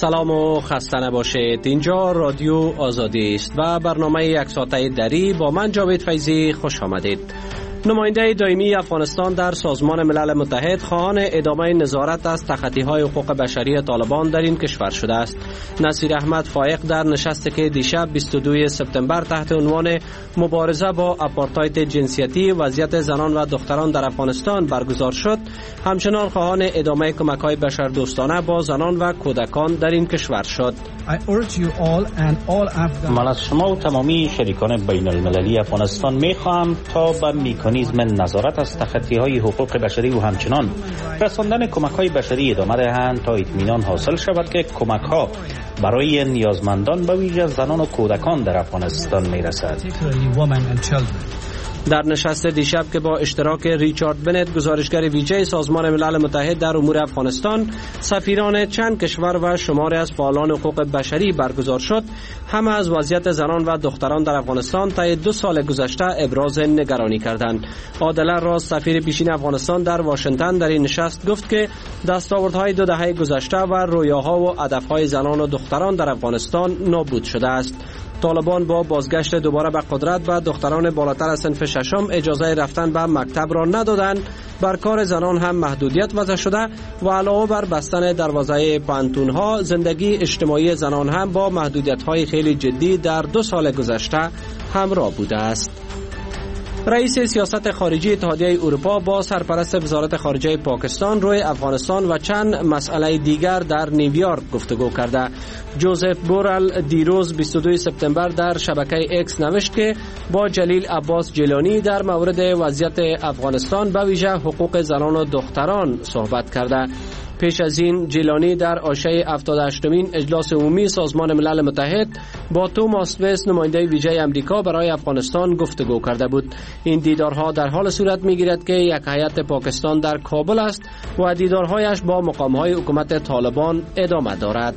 سلام و خسته نباشید. اینجا رادیو آزادی است و برنامه یک ساعته دری با من جاوید فیضی خوش آمدید. نماینده دائمی افغانستان در سازمان ملل متحد خواهان ادامه نظارت از تخطی‌های حقوق بشری طالبان در این کشور شده است. نصیر احمد فایق در نشستی که دیشب 22 سپتامبر تحت عنوان مبارزه با آپارتاید جنسیتی وضعیت زنان و دختران در افغانستان برگزار شد، همچنان خواهان ادامه کمک‌های بشردوستانه با زنان و کودکان در این کشور شد. من از شما و تمامی شریکان بین المللی افغانستان می‌خواهم تا به مکانیزم نظارت از تخطی‌های حقوق بشری و همچنان رساندن کمک‌های بشری ادامه دهند تا اطمینان حاصل شود که کمک‌ها برای نیازمندان به ویژه زنان و کودکان در افغانستان می‌رسد. در نشست دیشب که با اشتراک ریچارد بنت گزارشگر ویژه سازمان ملل متحد در امور افغانستان، سفیران چند کشور و شماری از فعالان حقوق بشری برگزار شد، همه از وضعیت زنان و دختران در افغانستان طی 2 سال گذشته ابراز نگرانی کردند. عادله راز، سفیر پیشین افغانستان در واشنگتن، در این نشست گفت که دستاوردهای 2 دهه گذشته و رویاها و هدفهای زنان و دختران در افغانستان نابود شده است. طالبان با بازگشت دوباره به قدرت و دختران بالاتر از صنف ششم اجازه رفتن به مکتب را ندادند، بر کار زنان هم محدودیت وضع شده و علاوه بر بستن دروازه پانتون‌ها، زندگی اجتماعی زنان هم با محدودیت‌های خیلی جدی در 2 سال گذشته همراه بوده است. رئیس سیاست خارجی اتحادیه اروپا با سرپرست وزارت خارجه پاکستان روی افغانستان و چند مسئله دیگر در نیویورک گفتگو کرده. جوزف بورل دیروز 22 سپتامبر در شبکه ایکس نوشت که با جلیل عباس جیلانی در مورد وضعیت افغانستان به ویژه حقوق زنان و دختران صحبت کرده. پیش از این جیلانی در عرصه 78مین اجلاس عمومی سازمان ملل متحد با توماس ویس، نماینده ویژه امریکا برای افغانستان، گفتگو کرده بود. این دیدارها در حال صورت می‌گیرد که یک هیئت پاکستان در کابل است و دیدارهایش با مقام‌های حکومت طالبان ادامه دارد.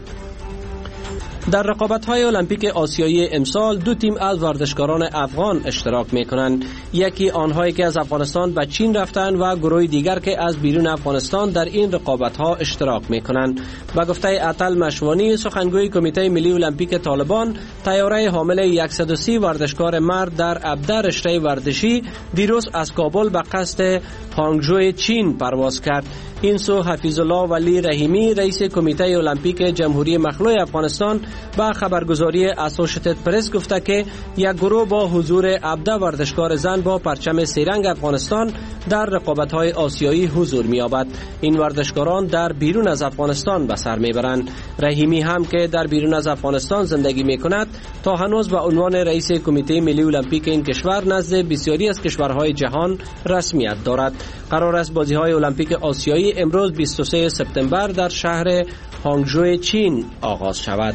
در رقابت‌های المپیک آسیایی امسال 2 تیم از ورزشکاران افغان اشتراک می‌کنند. یکی آنهایی که از افغانستان به چین رفتند و گروه دیگر که از بیرون افغانستان در این رقابت‌ها اشتراک می‌کنند. به گفته عطل مشوانی، سخنگوی کمیته ملی المپیک طالبان، طیاره حامل 130 ورزشکار مرد در 17 رشته ورزشی دیروز از کابل به قصد هانگژو چین پرواز کرد. این سو حفیظ الله ولی رحیمی، رئیس کمیته المپیک جمهوری مخلوع افغانستان، با خبرگزاری اسوشیتد پرس گفته که یک گروه با حضور 17 ورزشکار زن با پرچم سه‌رنگ افغانستان در رقابت‌های آسیایی حضور می‌یابد. این ورزشکاران در بیرون از افغانستان به سر می‌برند. رحیمی هم که در بیرون از افغانستان زندگی می‌کند، تا هنوز به عنوان رئیس کمیته ملی المپیک این کشور نزد بسیاری از کشورهای جهان رسمیت دارد. قرار است بازی‌های المپیک آسیایی امروز 23 سپتامبر در شهر هانگژو چین آغاز شود.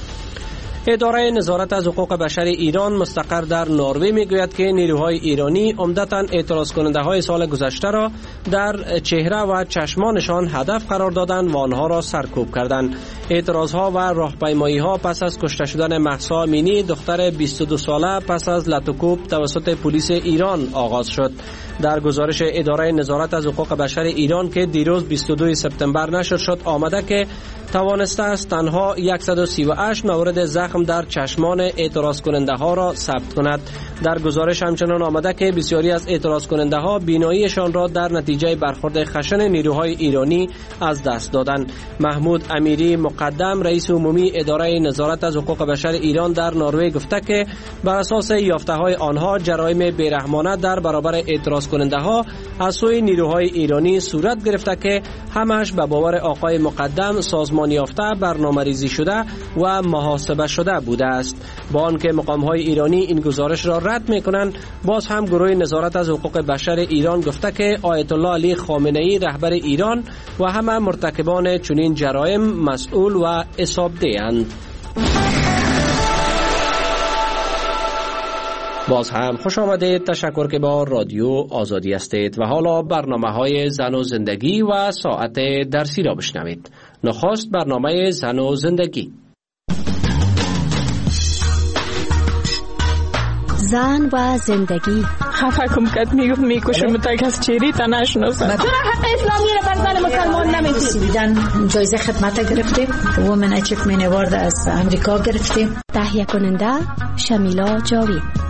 اداره نظارت از حقوق بشر ایران مستقر در نروژ میگوید که نیروهای ایرانی عمدتاً اعتراض کننده های سال گذشته را در چهره و چشمانشان هدف قرار دادند و آنها را سرکوب کردند. اعتراض ها و راهپیمایی ها پس از کشته شدن مهسا امینی، دختر 22 ساله، پس از لطوکوب توسط پلیس ایران آغاز شد. در گزارش اداره نظارت از حقوق بشر ایران که دیروز 22 سپتامبر نشر شد آمده که توانسته است تنها 138 مورد زخم در چشمان اعتراض کننده ها را ثبت کند. در گزارش همچنان آمده که بسیاری از اعتراض کننده ها بیناییشان را در نتیجه برخورد خشن نیروهای ایرانی از دست دادند. محمود امیری مقدم، رئیس عمومی اداره نظارت از حقوق بشر ایران در نروژ گفته که بر اساس یافته‌های آنها جرایم بیرحمانه در برابر اعتراض کننده ها از سوی نیروهای ایرانی صورت گرفته که همش به باور آقای مقدم سازمان یافته، برنامه‌ریزی شده و محاسبه شده بوده است. با آنکه مقام‌های ایرانی این گزارش را رد می‌کنند، باز هم گروه نظارت از حقوق بشر ایران گفته که آیت الله علی خامنه‌ای رهبر ایران و همه مرتکبان چنین جرایم مسئول و حسابده‌اند. باز هم خوش آمدید. تشکر که با رادیو آزادی هستید و حالا برنامه‌های زن و زندگی و ساعت درسی را بشنوید. نخست برنامه زن و زندگی. زن و زندگی. خفه کم کد میگفت میکشم تا کس چیری تا نشناسم. چرا حق اسلامی رو بر زن مسلمان نمیدید؟ جایزه خدمت گرفتیم. وومن اچیومنت اوارد از امریکا گرفتیم. تهیه کننده شمیلا جاوید.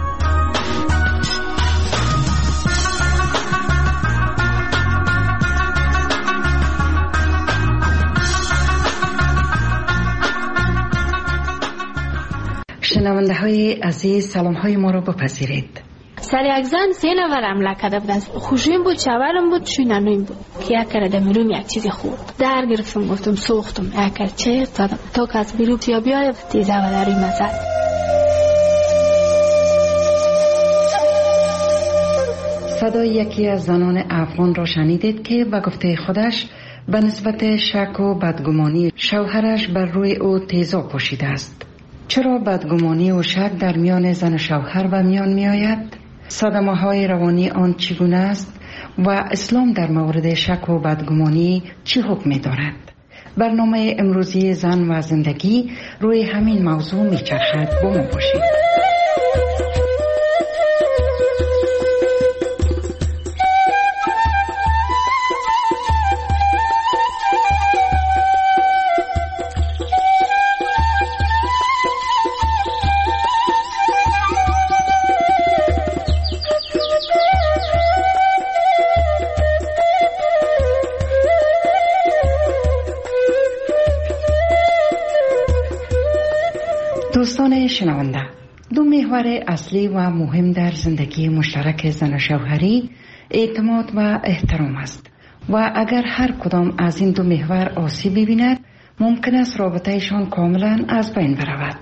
شنونده های عزیز، سلام های ما را بپذیرید. سر یک زن 3 نفر حمله کرده بودن. خوشیم بود، شوهرم بود، شوینانویم بود که یک کرده میروم یک چیزی خورد. در گرفتم، گفتم سوختم، یک کرد چه دادم تا که از بیرون یا بیای تیزه و در روی مزد. صدای یکی از زنان افغان را شنیدید که به گفته خودش به نسبت شک و بدگمانی شوهرش بر روی او تیزاب پوشیده است. چرا بدگمانی و شک در میان زن و شوهر به میان می آید؟ صدمه های روانی آن چگونه است؟ و اسلام در مورد شک و بدگمانی چی حکم می دارد؟ برنامه امروزی زن و زندگی روی همین موضوع می چرخد. با ما باشید. دوستان شنونده، 2 محور اصلی و مهم در زندگی مشترک زن و شوهری اعتماد و احترام است و اگر هر کدام از این 2 محور آسیب ببیند ممکن است رابطهشان کاملا از بین برود.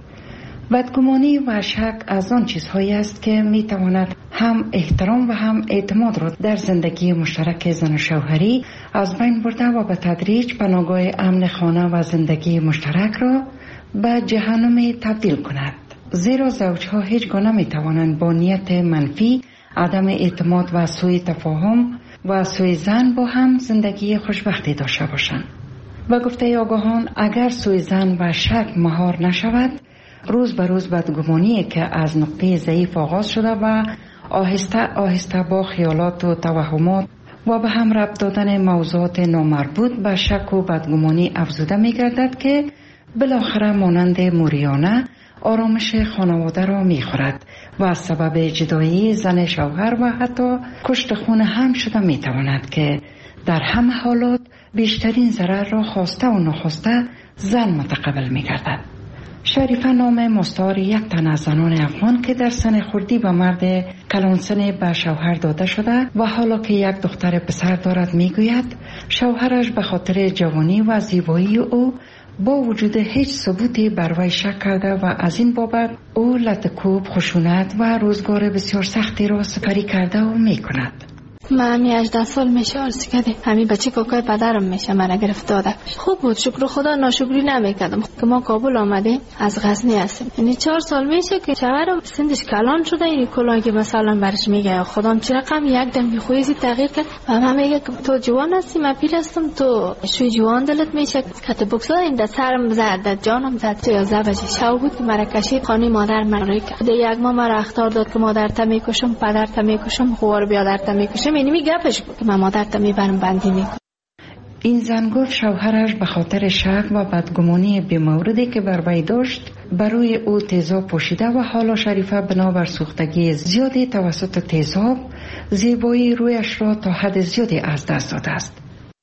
بدگمانی و شک از آن چیزهایی است که می تواند هم احترام و هم اعتماد را در زندگی مشترک زن و شوهری از بین برده و به تدریج بناگاه امن خانه و زندگی مشترک را به جهنم تبدیل کند. زیرا زوجها هیچ گونه نمی توانند با نیت منفی، عدم اعتماد و سوء تفاهم و سوء ظن با هم زندگی خوشبختی داشته باشند. و گفته آگاهان اگر سوء ظن و شک مهار نشود، روز به روز بدگمانی که از نقطه ضعیف آغاز شده و آهسته آهسته با خیالات و توهمات و به هم ربط دادن موضوعات نامربوط به شک و بدگمانی افزوده می گردد که بالاخره مانند موریانه آرامش خانواده را می خورد و سبب جدایی زن شوهر و حتی کشت خون هم شده می تواند که در همه حالات بیشترین ضرر را خواسته و نخواسته زن متقبل می گردد. شریفه نام مستعار یک تن از زنان افغان که در سن خردی به مرد کلانسن به شوهر داده شده و حالا که یک دختر پسر دارد می گوید شوهرش به خاطر جوانی و زیبایی او با وجود هیچ ثبوتی بر وی شک کرده و از این بابت او لطکوب، خشونت و روزگار بسیار سختی را سپری کرده و می کند. من 18 سال میشه عرض کردم همین بچه کاکای پدرم میشه من گرفت داده. خوب بود، شکر خدا، ناشکری نمیکردم که ما کابل آمدیم، از غزنی هستیم. یعنی 4 سال میشه که شوهرم سنش کلان شده. این کلان که مثلا برش میگه خودم چه رقم یک دم خویزی تغییر کرد و من میگه تو جوان هستی، من پیل هستم، تو شوی جوان دلت میشه کت بوکسا این در سرم زد، جانم زد. 11 بجه شب بود که مرا کشید خانه مادر من رو کرد. یک ماه مرا اخطار داد که مادرت میکشم، پدرت میکشم، خوار بیادرت میکشم. یعنی میگفش که من مادرت میبرم بندی میکنم. این زن گفت شوهرش به خاطر شک و بدگمانی بی‌موردی که بر وی داشت بروی او تیزاب پوشیده و حالا شریفه بنابر سوختگی زیادی توسط تیزاب زیبایی رویش را تا حد زیادی از دست داده است.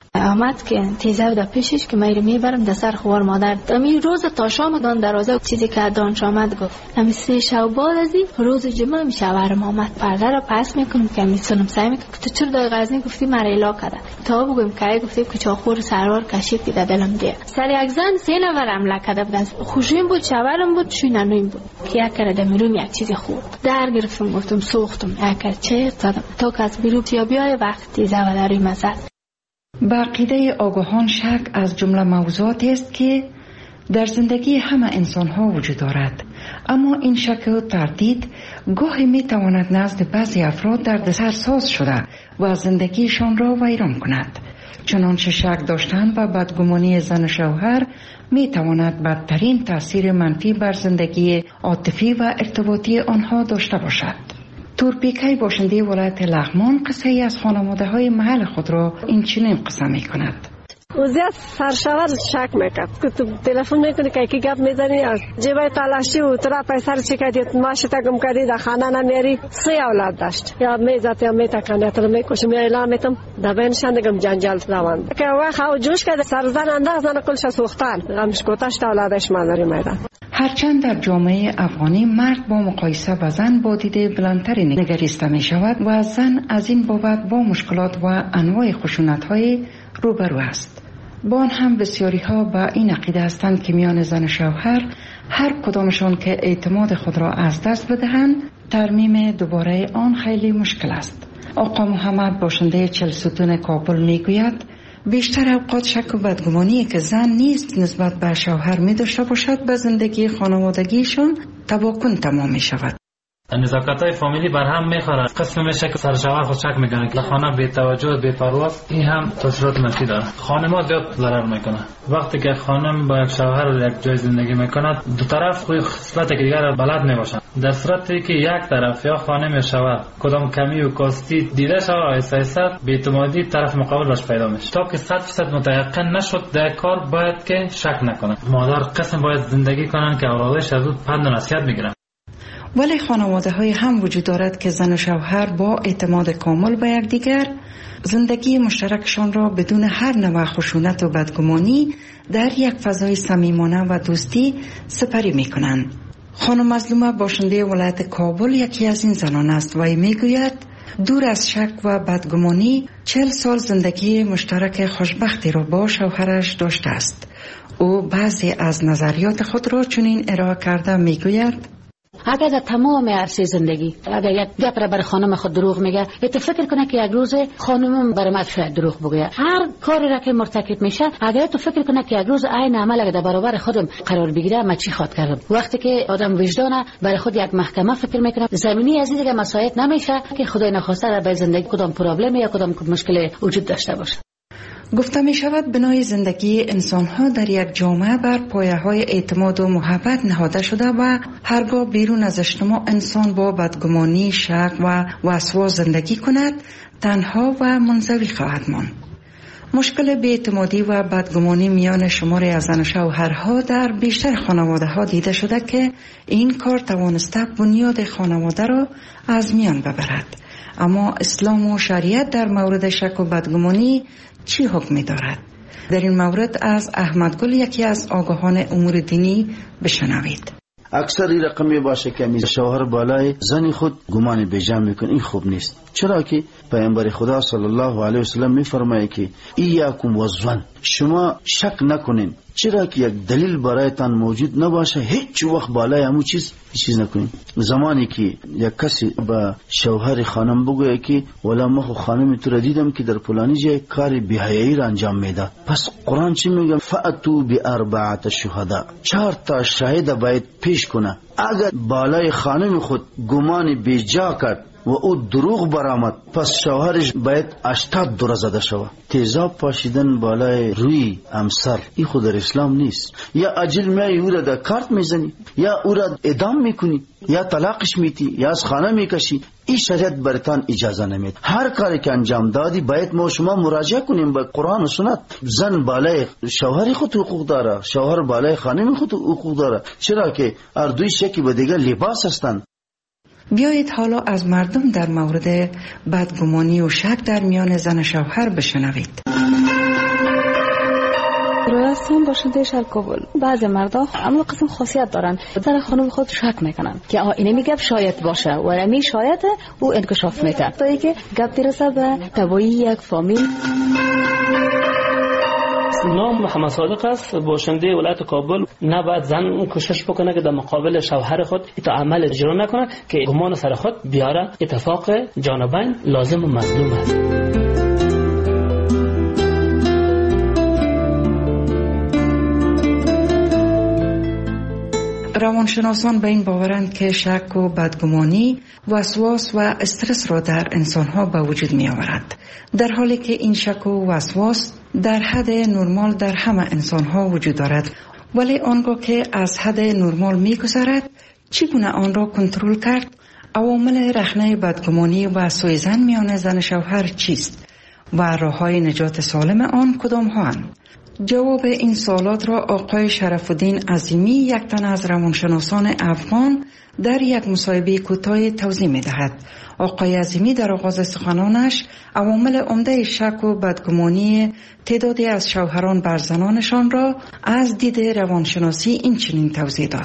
آمد که تیزه در پیشش که من میبرم در سر خوار مادر. امی روز تا شام دان دروازه چیزی که دانش آمد گفت امی 3 شب بعد از این روز جمعه می شوهرم آمد پرده را پس میکنم که میتونم سعی میکنم تو چرا در غزنی گفتی مرا الا کرده تا بگم که گفتی که چاخور سروار کشید که دلم دیه. سر یک زن 3 نفر حمله کرده بودن. خوشیم بود، شوهرم بود، شوینانویم بود که یک کرده میروم یک چیزی خورد. در گرفتم، گفتم سوختم، یک کرد چه دادم تا که از بیرون یا بیای وقت تیزه و در روی مزد. به عقیده آگاهان شک از جمله موضوعاتی است که در زندگی همه انسان ها وجود دارد، اما این شک و تردید گاهی می تواند نزد بعضی افراد دردسر ساز شده و زندگیشان را ویران کند. چنانچه شک داشتن و بدگمانی زن و شوهر می تواند بدترین تأثیر منفی بر زندگی عاطفی و ارتباطی آنها داشته باشد. تورپیکای باشنده ولایت لغمان قصه ای از خانواده های محل خود را این چنین قصه می کند. زیاد سرشور شک میکرد که تو تلفن میکنی که گپ میزنی جیبای تلاشی و تو را پیسر چی کردی ماشی تگم کردی در خانه نمیاری. 3 اولاد داشت یا میزد یا میتکنه تو میکشم یا اعلام میتم در بینشان دگم جنجال روان که وقت او جوش کرده سرزن انداز زن کلش سوختن غمش گوتش اولادش مادری میدن. هرچند در جامعه افغانی مرد با مقایسه با زن با دید بلندتری نگریسته می شود و زن از این بابت با مشکلات و انواع خشونت های روبرو است. با آن هم بسیاری ها با این عقیده هستند که میان زن و شوهر هر کدامشان که اعتماد خود را از دست بدهند ترمیم دوباره آن خیلی مشکل است. آقا محمد باشنده 40 ستون کابل می گوید بیشتر اوقات شک و بدگمانی که زن نیست نسبت به شوهر می داشته باشد به زندگی خانوادگیشان تباکن تمام می شود. نزاکت‌های فامیلی بر هم می‌خوره. قسم میشه که سر شوهر خود شک میکنه که خانم بی توجه بی پرواز. این هم تاثیرات منفی داره. خانم‌ها زیاد ضرر میکنه. وقتی که خانم با یک شوهر یک جای زندگی میکنه دو طرف خوی خصلت که دیگر را بلد نباشن. در صورتی که یک طرف یا خانم یا شوهر کدام کمی و کاستی دیده شود آیسته بی‌اعتمادی طرف مقابل باش پیدا میشه. تا که 100% متيقن نشد در کار باید که شک نکنه. مادر قسم باید زندگی کنن که اولادش از پند و نصیحت میگیرن. ولی خانواده های هم وجود دارد که زن و شوهر با اعتماد کامل به یکدیگر زندگی مشترکشان را بدون هر نوع خشونت و بدگمانی در یک فضای صمیمانه و دوستی سپری می کنند. خانم مظلومه باشنده ولایت کابل یکی از این زنان است و می گوید دور از شک و بدگمانی 40 سال زندگی مشترک خوشبختی را با شوهرش داشته است. او بعضی از نظریات خود را چنین ارائه کرده می گوید اگر در تمام عرصه زندگی اگر یک گپ را بر خانم خود دروغ میگه تو فکر کنه که یک روز خانمم بر من شاید دروغ بگه. هر کاری را که مرتکب میشه اگر تو فکر کنه که یک روز عین عمل اگر در برابر خودم قرار بگیره من چی خاط کردم. وقتی که آدم وجدانه برای خود یک محکمه فکر میکنه زمینی از این دیگه مسائل نمیشه که خدای نخواسته در به زندگی کدام پرابلم یا کدام مشکل وجود داشته باشه. گفته می شود بنای زندگی انسان ها در یک جامعه بر پایه های اعتماد و محبت نهاده شده و هرگاه بیرون از اجتماع انسان با بدگمانی، شک و وسواس زندگی کند تنها و منزوی خواهد ماند. مشکل بی‌اعتمادی و بدگمانی میان شماری از زن و شوهرها در بیشتر خانواده ها دیده شده که این کار توانسته بنیاد خانواده را از میان ببرد. اما اسلام و شریعت در مورد شک و بدگمانی چی حکمی دارد؟ در این مورد از احمد گل یکی از آگاهان امور دینی بشنوید. اکثر این رقمی باشه که شوهر بالای زنی خود گمان بیجا میکنه، این خوب نیست. چرا که پیامبر خدا صلی الله علیه و سلم میفرمایه که ایاکم والظن، شما شک نکنین. چرا که یک دلیل برایتان موجود نباشه هیچ وقت بالای همون چیز نکنین. زمانی که یک کسی با شوهر خانم بگویه که ولی من خانم تو را دیدم که در فلانی جای کار بی‌حیایی را انجام میده، پس قرآن چی میگه؟ فأتوا بأربعة شهداء، 4 تا شاهد باید پیش کنه. اگر بالای خانم خود گمان بیجا کرد و او دروغ برآمد پس شوهرش باید 80 دوره زده شود. تیزاب پاشیدن بالای روی همسر این خود در اسلام نیست. یا اجل میای او را در کارت میزنی، یا او را اعدام میکنی، یا طلاقش میتی، یا از خانه میکشی. این شریعت برتان اجازه نمید. هر کاری که انجام دادی باید ما شما مراجعه کنیم به قرآن و سنت. زن بالای شوهر خود حقوق داره، شوهر بالای خانم خود حقوق داره. چرا که هر دوی شکی به دیگر لباس هستند. بیایید حالا از مردم در مورد بدگمانی و شک در میان زن و شوهر بشنوید. راستم باشنده شهر کابل بعضی مردا اما قسم خاصیت دارن، در خانم خود شک میکنن که اینه میگه شاید باشه و امی شاید او انکشاف میده تا اینکه گپ برسه به تبایی یک فامیل. نام محمد صادق است، باشنده ولایت کابل. نباید زن کوشش بکنه که در مقابل شوهر خود تا عمل اجرا نکنه که گمان سر خود بیاره. اتفاق جانبین لازم و مظلوم است. روانشناسان به این باورند که شک و بدگمانی وسواس و استرس را در انسانها به وجود می آورد، در حالی که این شک و وسواس در حد نرمال در همه انسانها وجود دارد، ولی آنگاه که از حد نرمال می گذرد چگونه آن را کنترل کرد؟ عوامل رخنه بدگمانی و سوء ظن میان زن شوهر چیست و راه‌های نجات سالم آن کدام هاند؟ جواب این سوالات را آقای شرف الدین عظیمی، یک تن از روانشناسان افغان، در یک مصاحبه کوتاه توضیح می‌دهد. آقای عظیمی در آغاز سخنانش عوامل عمده شک و بدگمانی تعدادی از شوهران بر زنانشان را از دید روانشناسی این چنین توضیح داد.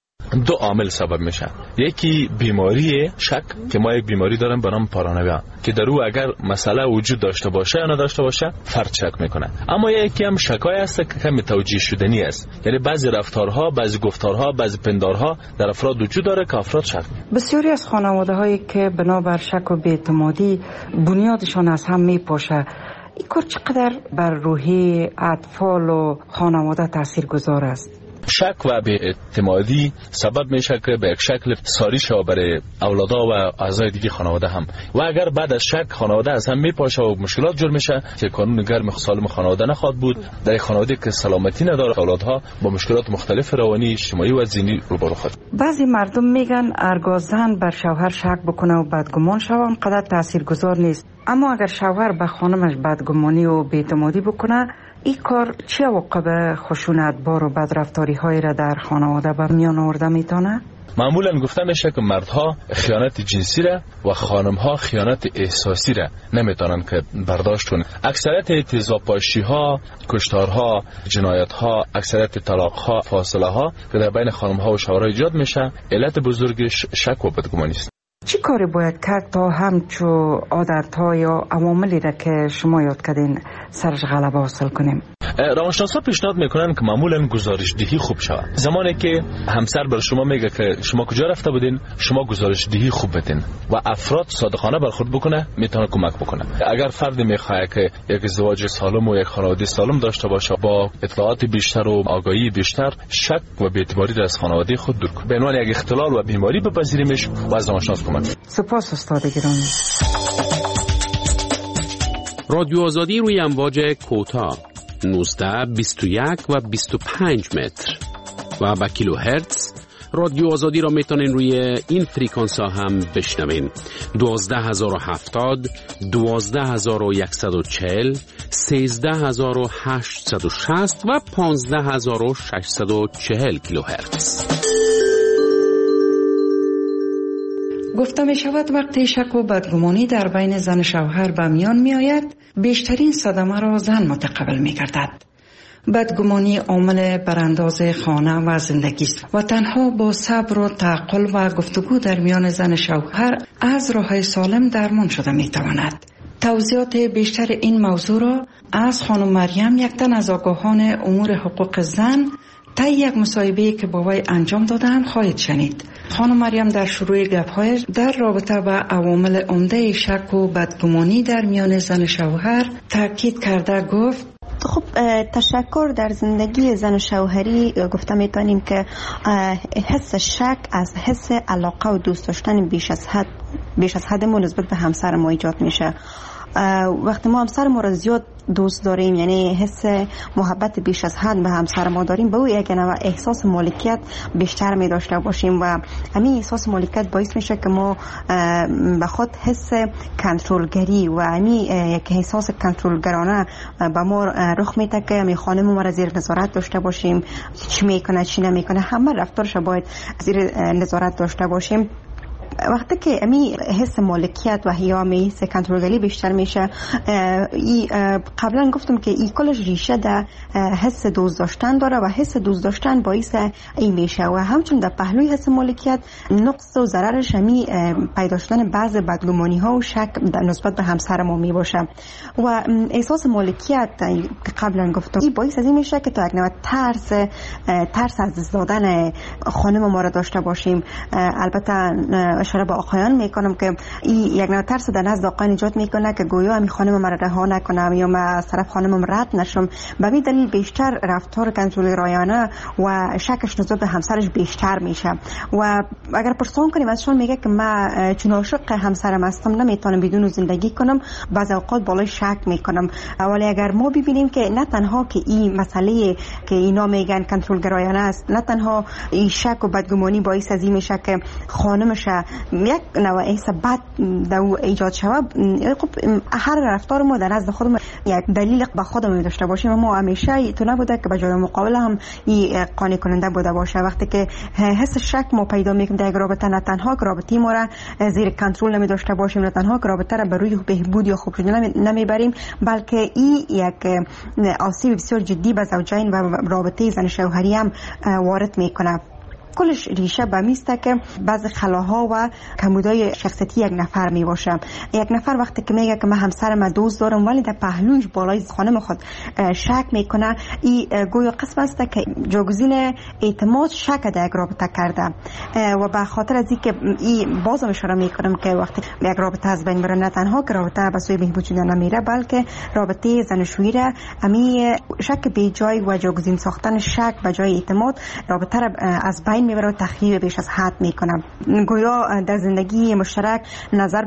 دو عامل سبب میشه. یکی بیماری شک که ما یک بیماری داریم به نام پارانویا که در او اگر مسئله وجود داشته باشه یا نداشته باشه فرد شک میکنه. اما یکی هم شکای است که کمی توجیه شدنی است، یعنی بعضی رفتارها، بعضی گفتارها، بعضی پندارها در افراد وجود داره که افراد شک میکنه. بسیاری از خانواده هایی که بنابر شک و بی‌اعتمادی بنیادشان از هم میپاشه، این کار چقدر بر روحی اطفال و خانواده تاثیرگذار است؟ شک و بی‌اعتمادی سبب میشه که به یک شکل ساری شود برای اولادها و اعضای دیگه خانواده هم، و اگر بعد از شک خانواده از هم میپاشه و مشکلات جور میشه که قانون گرم سالم خانواده نخواهد بود. در خانواده که سلامتی نداره اولادها با مشکلات مختلف روانی، اجتماعی و ذهنی روبرو خواهد. بعضی مردم میگن هرگاه زن بر شوهر شک بکنه و بدگمان شود آنقدر تاثیرگذار نیست، اما اگر شوهر به خانمش بدگمانی و بی‌اعتمادی بکنه، این کار چه عواقب خشونتبار و بدرفتاری های را در خانواده به میان آورده میتونه؟ معمولا گفته میشه که مردها خیانت جنسی را و خانمها خیانت احساسی را نمیتونن که برداشت کنن. اکثریت تیزابپاشی ها، کشتارها، جنایت ها، اکثریت طلاق ها، فاصله ها که در بین خانمها و شوهرها ایجاد میشه، علت بزرگش شک و بدگمانی است. چی کاری باید کرد تا همچو عادت‌ها یا عواملی را که شما یاد کردین سرش غلبه حاصل کنیم؟ روانشناسا پیشنهاد میکنن که معمولا گزارش دهی خوب شود. زمانی که همسر بر شما میگه که شما کجا رفته بودین، شما گزارش دهی خوب بدین و افراد صادقانه برخورد بکنه، میتونه کمک بکنه. اگر فردی میخواد که یک ازدواج سالم و یک خانواده سالم داشته باشه، با اطلاعات بیشتر و آگاهی بیشتر شک و بی‌اعتباری را از خانواده خود دور کنه، به عنوان یک اختلال و بیماری بپذیریمش و از روانشناس کمک. سپاس استاد گرامی. رادیو آزادی روی امواج کوتاه 19 21 و 25 متر و با کیلو هرتز. رادیو آزادی را میتونین روی این فریکانس ها هم بشنوین: 12070 12140 13860 و 15640 کیلو هرتز. گفته می شود وقتی شک و بدگمانی در بین زن شوهر به میان می آید، بیشترین صدمه را زن متقبل می گردد. بدگمانی عامل برانداز خانه و زندگی است و تنها با صبر و تعقل و گفتگو در میان زن شوهر از راه سالم درمان شده می تواند. توضیحات بیشتر این موضوع را از خانم مریم، یک تن از آگاهان امور حقوق زن، طی یک مصاحبه که با وی انجام دادم خواهید شنید. خانم مریم در شروع گپ‌هایش در رابطه با عوامل عمده شک و بدگمانی در میان زن شوهر تاکید کرده گفت: خب تشکر در زندگی زن و شوهری گفته میتونیم که حس شک از حس علاقه و دوست داشتن بیش از حد ما نسبت به همسر ما ایجاد میشه. وقتی ما همسر ما را زیاد دوست داریم، یعنی حس محبت بیش از حد به همسر ما داریم، به او یک نوع احساس مالکیت بیشتر می داشته باشیم و همین احساس مالکیت باعث میشه که ما به خود حس کنترلگری و همین یک احساس کنترلگرانه به ما رخ میده که می خانم ما را زیر نظارت داشته باشیم، چی میکنه چی نمیکنه، همه رفتارش باید زیر نظارت داشته باشیم. وقتی که امی حس مالکیت و هیامی حس کنترلگری بیشتر میشه، قبلا گفتم که این کلش ریشه در حس دوست داشتن داره و حس دوست داشتن باعث این میشه و همچون در پهلوی حس مالکیت نقص و ضررش همی پیدا شدن بعض بدگمانی ها و شک نسبت به همسر ما می باشه و احساس مالکیت که قبلا گفتم این باعث از این میشه که تا یک نوع ترس از دست دادن خانم ما را داشته باشیم. البته اشاره به آقایان میکنم که این یک نوع ترس در نزد آقایان ایجاد میکنه که گویا همین خانم مرا رها نکنم یا من از طرف خانمم رد نشم. به این دلیل بیشتر رفتار کنترل رایانه و شکش نسبت به همسرش بیشتر میشه. و اگر پرسان کنیم ازشون میگه که من چون عاشق همسرم هستم نمیتونم بدون زندگی کنم، بعضی اوقات بالای شک میکنم. ولی اگر ما ببینیم که نه تنها که این مسئله که اینا میگن کنترل گرایانه است، نه تنها این شک و بدگمانی باعث از این میشه که خانمش یک نوع احساس بد در ایجاد شود. خب هر رفتار ما در نزد خودمون یک دلیل به خودمون داشته باشیم و ما همیشه تو نبوده که به جای مقابل هم این قانع کننده بوده باشه. وقتی که حس شک ما پیدا میکنیم در یک رابطه، نه تنها که رابطه ما را زیر کنترل نمی داشته باشیم، نه تنها که رابطه را به روی بهبود یا خوب شدن نمیبریم، بلکه این یک آسیب بسیار جدی به زوجین و رابطه زن شوهری هم وارد میکنه. کلش ریشه به میسته که بعض خلاها و کمبودهای شخصیتی یک نفر می باشه. یک نفر وقتی که میگه که من همسرم دوست دارم ولی در پهلوش بالای خانم خود شک میکنه، این گویا قسم است که جاگزین اعتماد شک در یک رابطه کرده. و به خاطر از اینکه این بازم اشاره میکنم که وقتی یک رابطه از بین بره، نه تنها که رابطه به سوی بهبود شدن نمیره، بلکه رابطه زناشویی را امی شک به جای و جاگزین ساختن شک به جای اعتماد رابطه را از بین میبره و تخریب بیش از حد میکنه. گویا در زندگی مشترک نظر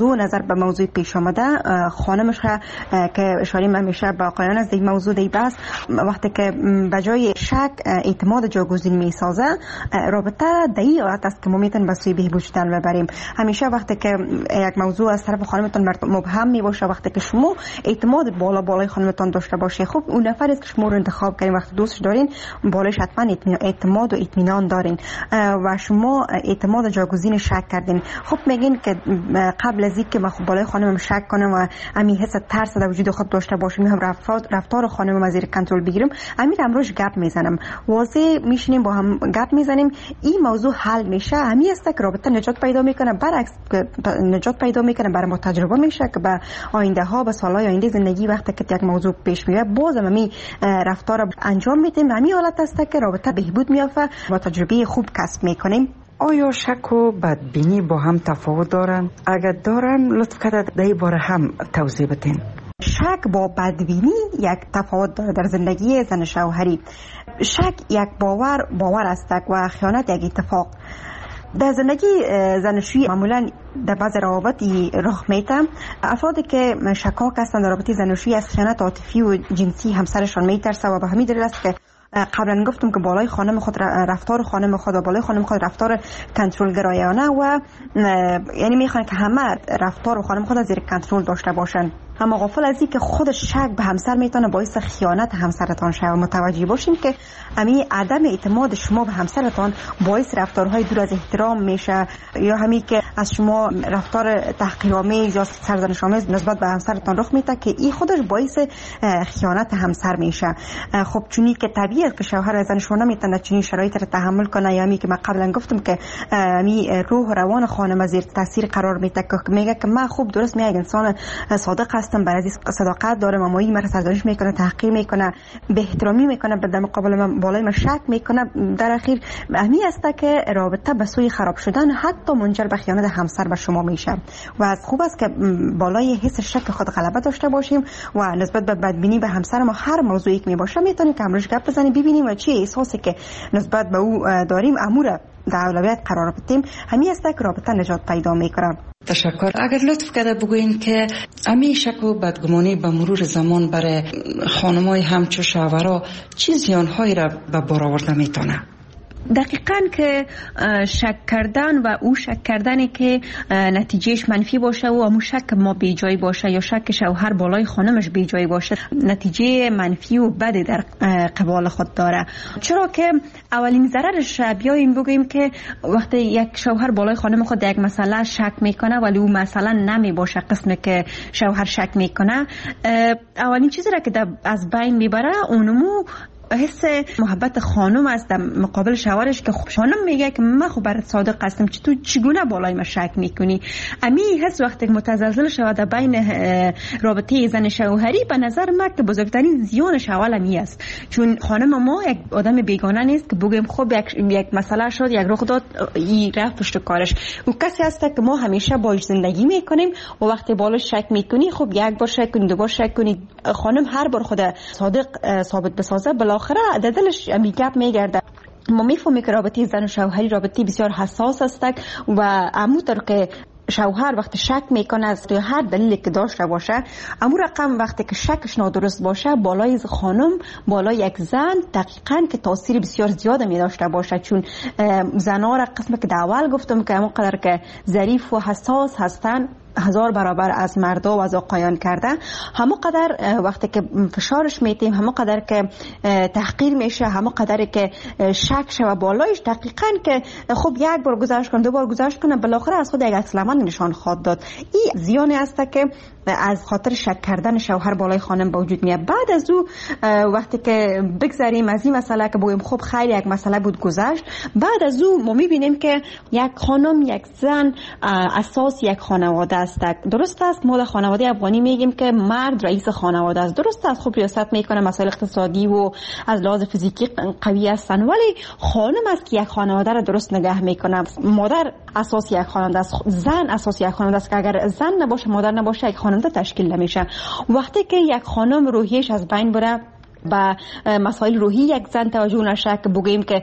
به موضوع پیش آمده خانمش که اشاره همیشه به آقایان از این موضوع دی بس، وقتی که به جای شک اعتماد جاگزین میسازه، رابطه در این حالت است که ما میتونیم به سوی بهبود شدن ببریم. همیشه وقتی که یک موضوع از طرف خانمتون مبهم میباشه، وقتی که شما اعتماد بالای خانمتون داشته باشه، خب اون نفری که شما رو انتخاب کردین وقتی دوستش دارین بالایش حتما اعتماد و اطمینان دارین و شما اعتماد جاگزین شک کردین. خب میگین که قبل از اینکه من بالای خانمم شک کنم و همین حس ترس در وجود خود داشته باشم، هم رفتار خانمم از زیر کنترل بگیرم، همین امروز گپ میزنم، واضح میشینیم با هم گپ میزنیم، این موضوع حل میشه. همین است که رابطه نجات پیدا میکنه. برعکس نجات پیدا میکنه، برای ما تجربه میشه که به آینده ها، به سالهای آینده زندگی وقتی که یک موضوع پیش میاد بازم همین رفتار انجام میدیم. همین حالت است که رابطه بهبود میافته و تجربه خوب کسب میکنیم. آیا شک و بدبینی با هم تفاوت دارن؟ اگر دارن لطف کرده در این باره هم توضیح بدین. شک با بدبینی یک تفاوت داره در زندگی زن شوهری. شک یک باور است و خیانت یک اتفاق. در زندگی زناشویی معمولا در بعض روابط رخ میده. افرادی که شکاک هستند در رابطه زناشویی از خیانت عاطفی و جنسی همسرشان میترسه و به همین دلیل است که قبلا گفتم که بالای خانم خود رفتار خانم خود و بالای خانم خود رفتار کنترل گرایانه و یعنی میخوان که همه رفتار خانم خود زیر کنترل داشته باشن. اما غافل از این که خود شک به همسر میتونه باعث خیانت همسرتان شود. متوجه باشین که همین عدم اعتماد شما به همسرتان باعث رفتارهای دور از احترام میشه، یا همین که از شما رفتار تحقیرآمیز یا سرزنش‌آمیز نسبت به همسرتان رخ میده که این خودش باعث خیانت همسر میشه. خب چونی که طبیعیه که شوهر از زنش نمیتونه چنین شرایطی رو تحمل کنه، یا همین که من قبلا گفتم که همین روح و روان خانم زیر تاثیر قرار میده که میگه که من خوب درست میگم انسان صادق هستم، برای صداقت دارم، اما این مرا سرزنش میکنه، تحقیر میکنه، به احترامی میکنه، در مقابل من بالای من شک میکنه. در اخیر همین است که رابطه به سوی خراب شدن حتی منجر به خیانت همسر به شما میشه. و از خوب است که بالای حس شک خود غلبه داشته باشیم و نسبت به بدبینی به همسر ما هر موضوعی که میباشه میتونیم که امروز گپ بزنیم، ببینیم و چه احساسی که نسبت به او داریم امور در اولویت قرار بدیم. همین است که رابطه نجات پیدا میکنه. تشکر. اگر لطف کرده بگوین که همین شک و بدگمانی به مرور زمان برای خانمای همچو شوهرها چه زیانهایی را به بار آورده میتونه؟ دقیقاً که شک کردن و او شک کردنی که نتیجهش منفی باشه و همون شک ما بی جای باشه یا شک شوهر بالای خانمش بی جای باشه، نتیجه منفی و بدی در قبال خود داره. چرا که اولین ضررش بیاییم بگوییم که وقتی یک شوهر بالای خانم خود یک مسئله شک میکنه ولی او مثلا نمی باشه قسمی که شوهر شک میکنه، اولین چیزی را که از بین میبره اونمو حس محبت خانم است در مقابل شوهرش که خانم میگه که من خب برات صادق هستم، تو چگونه بالای من شک میکنی؟ امی حس وقتی که متزلزل شود در بین رابطه زن شوهری، به نظر من که بزرگترین زیانش اول امی است. چون خانم ما یک آدم بیگانه نیست که بگیم خب یک مسئله شد، یک رخ داد، این رفت پشت کارش. او کسی است که ما همیشه باهاش زندگی میکنیم و وقتی بالاش شک میکنی خب یک بار شک کنی، دو بار شک کنی، خانم هر بار خود صادق ثابت بسازه بالاخره در دلش گپ میگرده. ما میفهمیم که رابطه زن و شوهری رابطه بسیار حساس است و همونطور که شوهر وقتی شک میکنه از هر دلیلی که داشته باشه، اما رقم وقتی که شکش نادرست باشه بالای خانم، بالای یک زن دقیقاً که تاثیر بسیار زیاد می داشته باشه. چون زنها را قسم که اول گفتم که همونقدر که ظریف و حساس هستن 1000 برابر از مردا و از آقایان کرده، همونقدر وقتی که فشارش میتیم، همونقدر که تحقیر میشه، همونقدر که شک شوه بالایش، دقیقاً که خب یک بار گذاشت کنه، دو بار گذاشت کنه، بالاخره از خود یک عکس‌العمل نشان خواهد داد. این زیانی است که از خاطر شک کردن شوهر بالای خانم با وجود میاد. بعد از او وقتی که بگذاریم از این مسئله که بگیم خب خیلی یک مسئله بود گذشت، بعد از او ما میبینیم که یک خانم، یک زن اساس یک خانواده است. درست است ما در خانواده افغانی میگیم که مرد رئیس خانواده است. درست است خب ریاست میکنه، مسائل اقتصادی و از لحاظ فیزیکی قوی هستن، ولی خانم است که یک خانواده را درست نگه میکنه. مادر اساس یک خانواده است، زن اساس یک خانواده است که اگر زن نباشه، مادر نباشه، یک خانواده تشکیل نمیشه. وقتی که یک خانم روحیش از بین بره، با مسائل روحی یک زن توجه نشه که بگیم که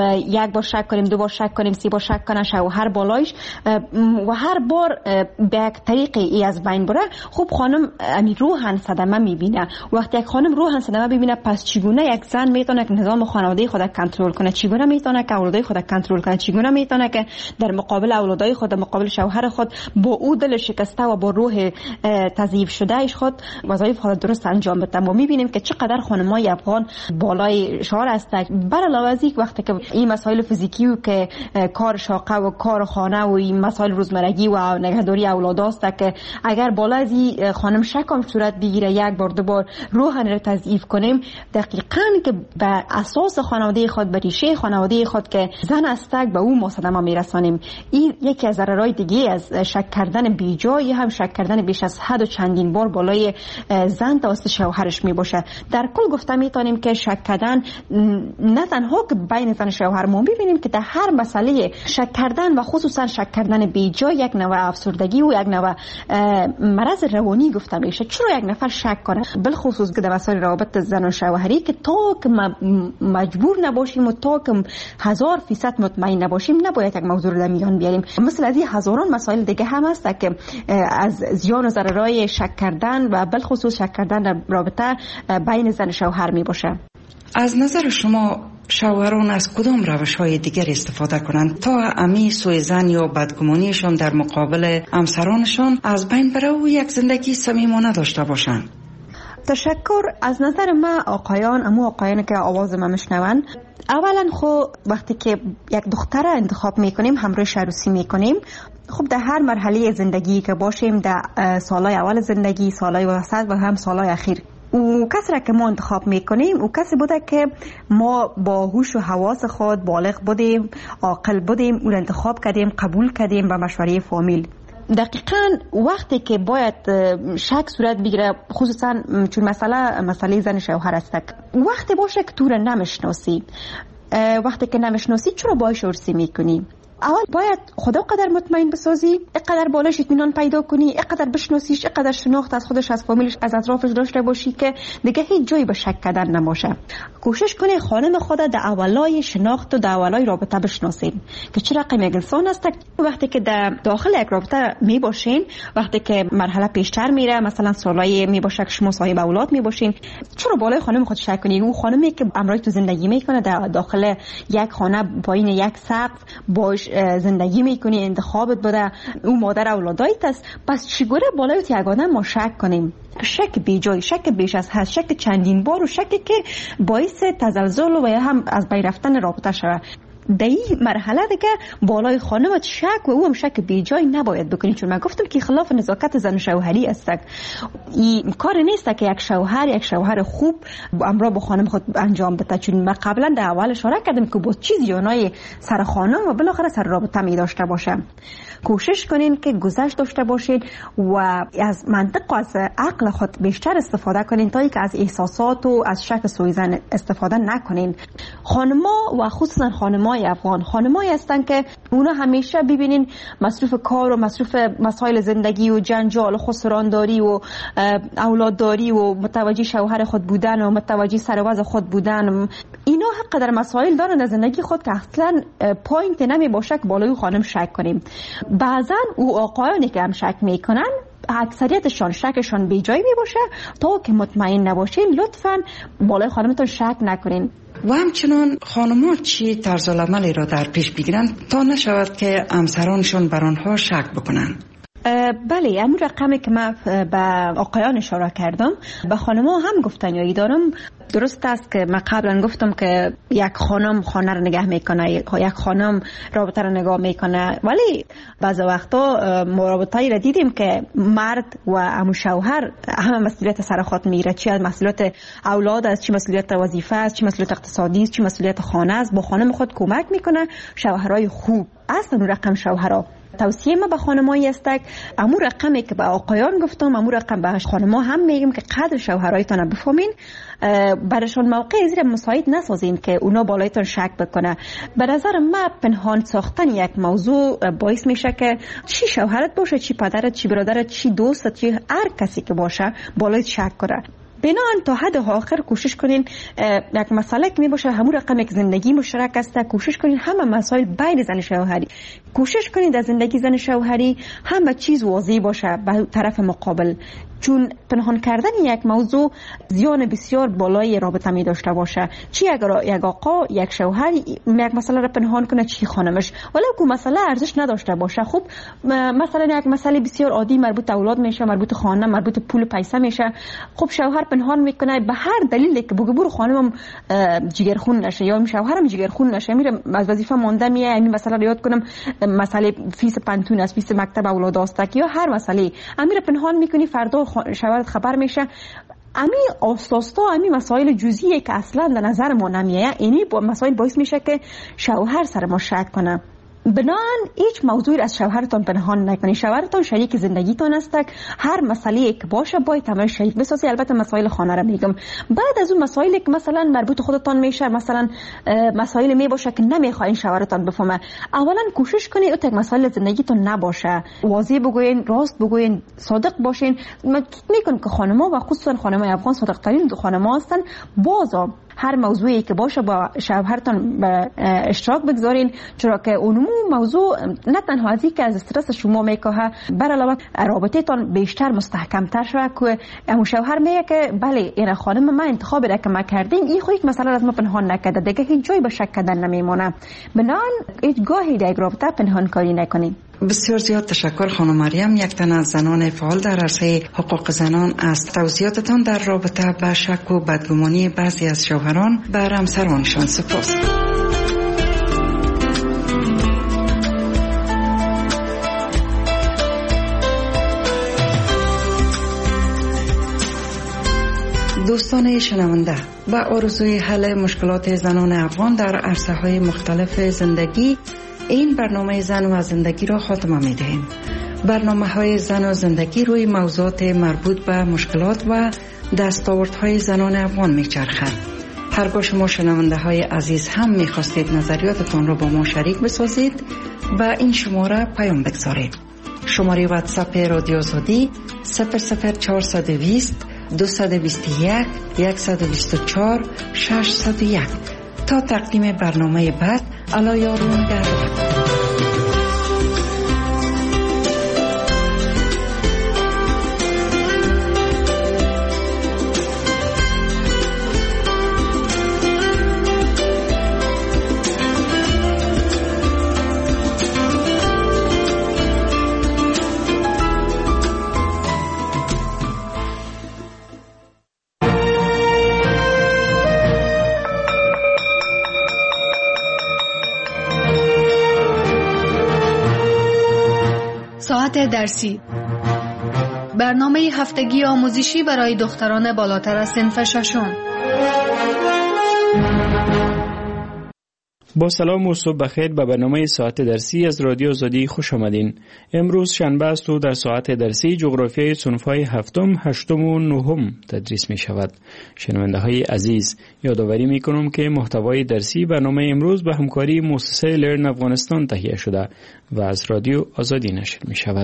یک بار شک کنیم، دو بار شک کنیم، سه بار شک کنه شوهر بالایش و هر بار به یک طریقی ای از بین بره، خب خانم روحاً صدمه میبینه. وقتی یک خانم روحاً صدمه ببینه، پس چگونه یک زن میتونه که نظام خانواده خود کنترل کنه، چگونه میتونه که اولادای خود کنترل کنه، چگونه میتونه که در مقابل اولادای خود، مقابل شوهر خود با او دل شکسته و با روح تضعیف شده اش خود وظایف خود درست انجام بده. ما میبینیم که چقدر خانمای افغان بالای شعار هستند. بر علاوه از این وقتی که این مسائل فیزیکی و که کار شاقه و کار خانه و این مسائل روزمرگی و نگهداری اولاد است که اگر بالا از این خانم شکم صورت بگیره، یک بار دو بار روحاً را تضعیف کنیم، دقیقاً که به اساس خانواده خود، به ریشه خانواده خود که زن است، به او ما صدمه میرسانیم. این یکی از ضررهای دیگه از شک کردن بیجای، هم شک کردن بیش از حد و چندین بار بالای زن توسط شوهرش میباشه. در کل گفته میتونیم که شک کردن نه تنها که بین زن و شوهر، ما ببینیم که در هر مسئله شک کردن و خصوصا شک کردن بیجا یک نوع افسردگی و یک نوع مرض روانی گفته میشه. چرا یک نفر شک کنه، بالخصوص که در مسائل روابط زن و شوهری که تا که مجبور نباشیم و تا که 1000% مطمئن نباشیم، نباید یک موضوع رو در میان بیاریم. مثل از این هزاران مسائل دیگه هم هست که از زیان و ضررهای شک کردن و بالخصوص شک کردن در رابطه بین زن و شوهر می باشه. از نظر شما شوهران از کدام روش‌های دیگر استفاده کنند تا امی سوء ظن یا بدگمانیشان در مقابل همسرانشان از بین بره و یک زندگی صمیمانه داشته باشند؟ تشکر. از نظر من آقایان که آواز ما میشنون، اولا خب وقتی که یک دختر انتخاب میکنیم، همراهش عروسی میکنیم، خب در هر مرحله زندگی که باشیم، در سالهای اول زندگی، سالهای وسط و هم سالهای اخیر، او کسی را که ما انتخاب میکنیم او کسی بوده که ما با هوش و حواس خود بالغ بودیم، عاقل بودیم، او را انتخاب کردیم، قبول کردیم با مشوره فامیل. دقیقاً وقتی که باید شک صورت بگیره، خصوصا چون مسئله زن شوهر است، وقتی باشه که تو را نمیشناسی، وقتی که نمیشناسی چرا باهاش عروسی میکنی؟ اول باید خدا قدر مطمئن بسازی، اقدر بالاش اطمینان پیدا کنی، اقدر بشناسیش، اقدر شناخت از خودش، از فامیلش، از اطرافش داشته باشی که دیگه هیچ جایی به شک کردن نباشه. کوشش کنی خانم خودت در اولای شناخت و در اولای رابطه بشناسین که چه رقم یک انسان است. وقتی که در داخل یک رابطه می باشین، وقتی که مرحله پیشتر میره، مثلا سالای می باشه که شما صاحب اولاد می باشین، چرا بالای خانم خود شک کنی؟ اون خانمی که همراه تو زندگی میکنه در داخل یک خانه پایین یک سقف باش زندگی میکنی، انتخابت بوده، او مادر اولادایت است، پس چگونه بالای یک آدم ما شک کنیم؟ شک بیجای، شک بیش از حد، شک چندین بار و شکی که باعث تزلزل و یا هم از بین رفتن رابطه شود. در این مرحله دیگه بالای خانمت شک و او هم شک بی جای نباید بکنی، چون من گفتم که خلاف نزاکت زن شوهری است. این کار نیست که یک شوهر خوب امرا با خانم خود انجام بده، چون من قبلا در اول اشاره کردم که با چیز یونای سر خانم و بالاخره سر رابطه می داشته باشه. کوشش کنین که گذشت داشته باشید و از منطق و از عقل خود بیشتر استفاده کنین تا اینکه از احساسات و از شک سوءظن استفاده نکنین. خانما و خصوصا خانمای افغان خانمایی هستن که اونا همیشه ببینین مصروف کار و مصروف مسائل زندگی و جنجال و خسرانداری و اولادداری و متوجه شوهر خود بودن و متوجه سر وضع خود بودن، اینا حق در مسائل دارن در زندگی خود که اصلا پوینت نمی باشه که بالای خانم شک کنیم. بعضا او آقایانی که هم شک میکنن اکثریتشان شکشان بی جای می باشه، تا که مطمئن نباشین لطفاً بالای خانمتون شک نکنین. و همچنان خانم‌ها چی طرز العملی را در پیش بگیرن تا نشود که همسرانشون بر آنها شک بکنن؟ بله، همون رقمی که من به آقایان اشاره کردم به خانم‌ها هم گفتنیایی دارم. درست است که من قبلا گفتم که یک خانم خانه رو نگه میکنه، یک خانم رابطه رو نگاه میکنه، ولی بعض وقتا رابطه‌ای را دیدیم که مرد و همون شوهر همه مسئولیت سر خود میگیره، چی از مسئولیت اولاد است، چی مسئولیت وظیفه است، چی مسئولیت اقتصادی است، چی مسئولیت خانه است، با خانم خود کمک میکنه. شوهرای خوب است اون رقم شوهرها. توصیه ما به خانمایی است که امو رقمی که به آقایان گفتم امو رقم به خانم‌ها هم میگم که قدر شوهرایتان بفهمین، برشون موقع زیر مساعد نسازین که اونا بالایتان شک بکنه. به نظر من پنهان ساختن یک موضوع باعث میشه که چی شوهرت باشه، چی پدرت، چی برادرت، چی دوستت، چی هر کسی که باشه بالایت شک کنه. بنابراین تا حد آخر کوشش کنین یک مسئله که می باشه همون رقم یک زندگی مشترک است، کوشش کنین همه مسائل بین زن شوهری، کوشش کنین در زندگی زن شوهری همه چیز واضح باشه به طرف مقابل، چون پنهان کردن یک موضوع زیان بسیار بالای رابطه می داشته باشه. چی اگر یک آقا یک شوهر یک مسئله را پنهان کنه، چی خانمش، ولی که مسئله ارزش نداشته باشه. خب مثلا یک مسئله بسیار عادی مربوط اولاد میشه، مربوط خانه، مربوط پول پیسه میشه، خب شوهر پنهان میکنه به هر دلیلی که بگه برو خانمم جگرخون نشه یا شوهرم جگرخون نشه، میره از وظیفه مونده میه، این مسئله رو یاد کنم، مسئله فیس پنتون است، فیس مکتب اولاد است، یا هر مسئله امیر پنهان میکنی، فردا شوهرت خبر میشه. امی آستاستا امی مسائل جزئیه که اصلا در نظر ما نمیایه، اینی مسائل باعث میشه که شوهر سر ما شک کنه. بنان هیچ موضوعی از شوهرتان پنهان نکنید. شوهرتان شریک زندگیتان است، هر مسئله که باشه باید همه شریک بسازی. البته مسائل خانه را میگم. بعد از اون مسائلی که مثلا مربوط خودتان میشه، مثلا مسائل می باشه که نمیخواین شوهرتان بفهمه، اولا کوشش کنید اون مسائل زندگیتون نباشه، واضح بگوین، راست بگوین، صادق باشین. من میگم که خانم‌ها و خصوصا خانم‌های افغان صادق ترین خانم‌ها هستن. بازا هر موضوعی که باشه با شوهرتان به اشتراک بگذارین، چرا که اون موضوع نه تنها از اینکه از استرس شما میکاهه، بر علاوه رابطه تان بیشتر مستحکم تر شوه که همون شوهر میگه که بله این خانم ما انتخابی را که ما کردیم، این خود یک مسئله از ما پنهان نکرده، دیگه هیچ جای به شک کردن نمیمونه. بنان هیچ گاهی در رابطه پنهان کاری نکنین. بسیار زیاد تشکر خانم مریم، یک تن از زنان فعال در عرصه حقوق زنان، از توضیحاتتان در رابطه با شک و بدگمانی بعضی از شوهران بر همسرانشان. سپاس. دوستان شنونده، با آرزوی حل مشکلات زنان افغان در عرصه‌های مختلف زندگی، این برنامه زن و زندگی را خاتمه می دهیم. برنامه‌های زن و زندگی روی موضوعات مربوط به مشکلات و دستاوردهای زنان افغان می چرخد. هرگاه شما شنونده های عزیز هم می خواستید نظریاتتان را با ما شریک بسازید، با این شماره پیام بگذارید. شماره واتساپ رادیو آزادی 00420 221 124 601. تا تقدیم برنامه بعد، الا یارون در درسی، برنامه هفتگی آموزشی برای دختران بالاتر از صنف ششم. با سلام و صبح بخیر به برنامه ساعت درسی از رادیو آزادی خوش آمدین. امروز شنبه است و در ساعت درسی جغرافیای صنف‌های هفتم، هشتم و نهم تدریس می شود. شنونده های عزیز، یادآوری می کنم که محتوای درسی برنامه امروز به همکاری مؤسسه لرن افغانستان تهیه شده و از رادیو آزادی نشر می شود.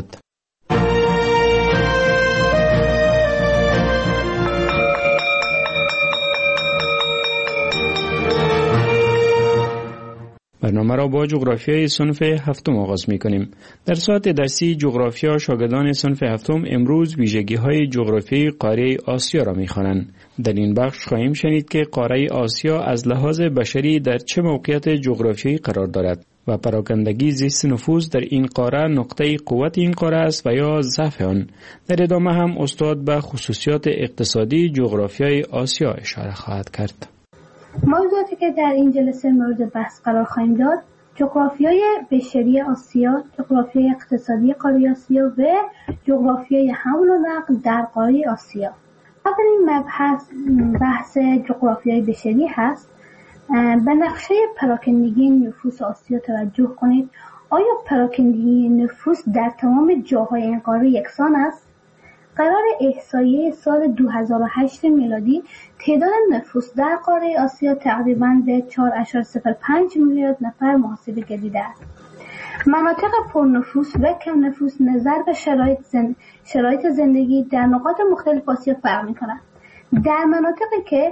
برنامه را با جغرافیای صنف هفتم آغاز می کنیم. در ساعت درسی جغرافیا شاگردان صنف هفتم امروز ویژگی‌های جغرافیایی قاره آسیا را می خوانند. در این بخش خواهیم شنید که قاره آسیا از لحاظ بشری در چه موقعیت جغرافیایی قرار دارد و پراکندگی زیست نفوذ در این قاره نقطه قوت این قاره است و یا ضعف آن. در ادامه هم استاد به خصوصیات اقتصادی جغرافیای آسیا اشاره خواهد کرد. موضوعاتی که در این جلسه مورد بحث قرار خواهیم داد: جغرافیای بشری آسیا، جغرافیای اقتصادی قاره آسیا و جغرافیای حمل و نقل در قاره آسیا. اولین مبحث بحث جغرافیای بشری هست. به نقشه پراکندگی نفوس آسیا توجه کنید. آیا پراکندگی نفوس در تمام جاهای این قاره یکسان است؟ قرار احصایه سال 2008 میلادی تعداد نفوس در قاره آسیا تقریباً به 4.05 میلیارد نفر محاسبه گردیده است. مناطق پرنفوس و کم نفوس نظر به شرایط زندگی در نقاط مختلف آسیا فرق می‌کند. در مناطقی که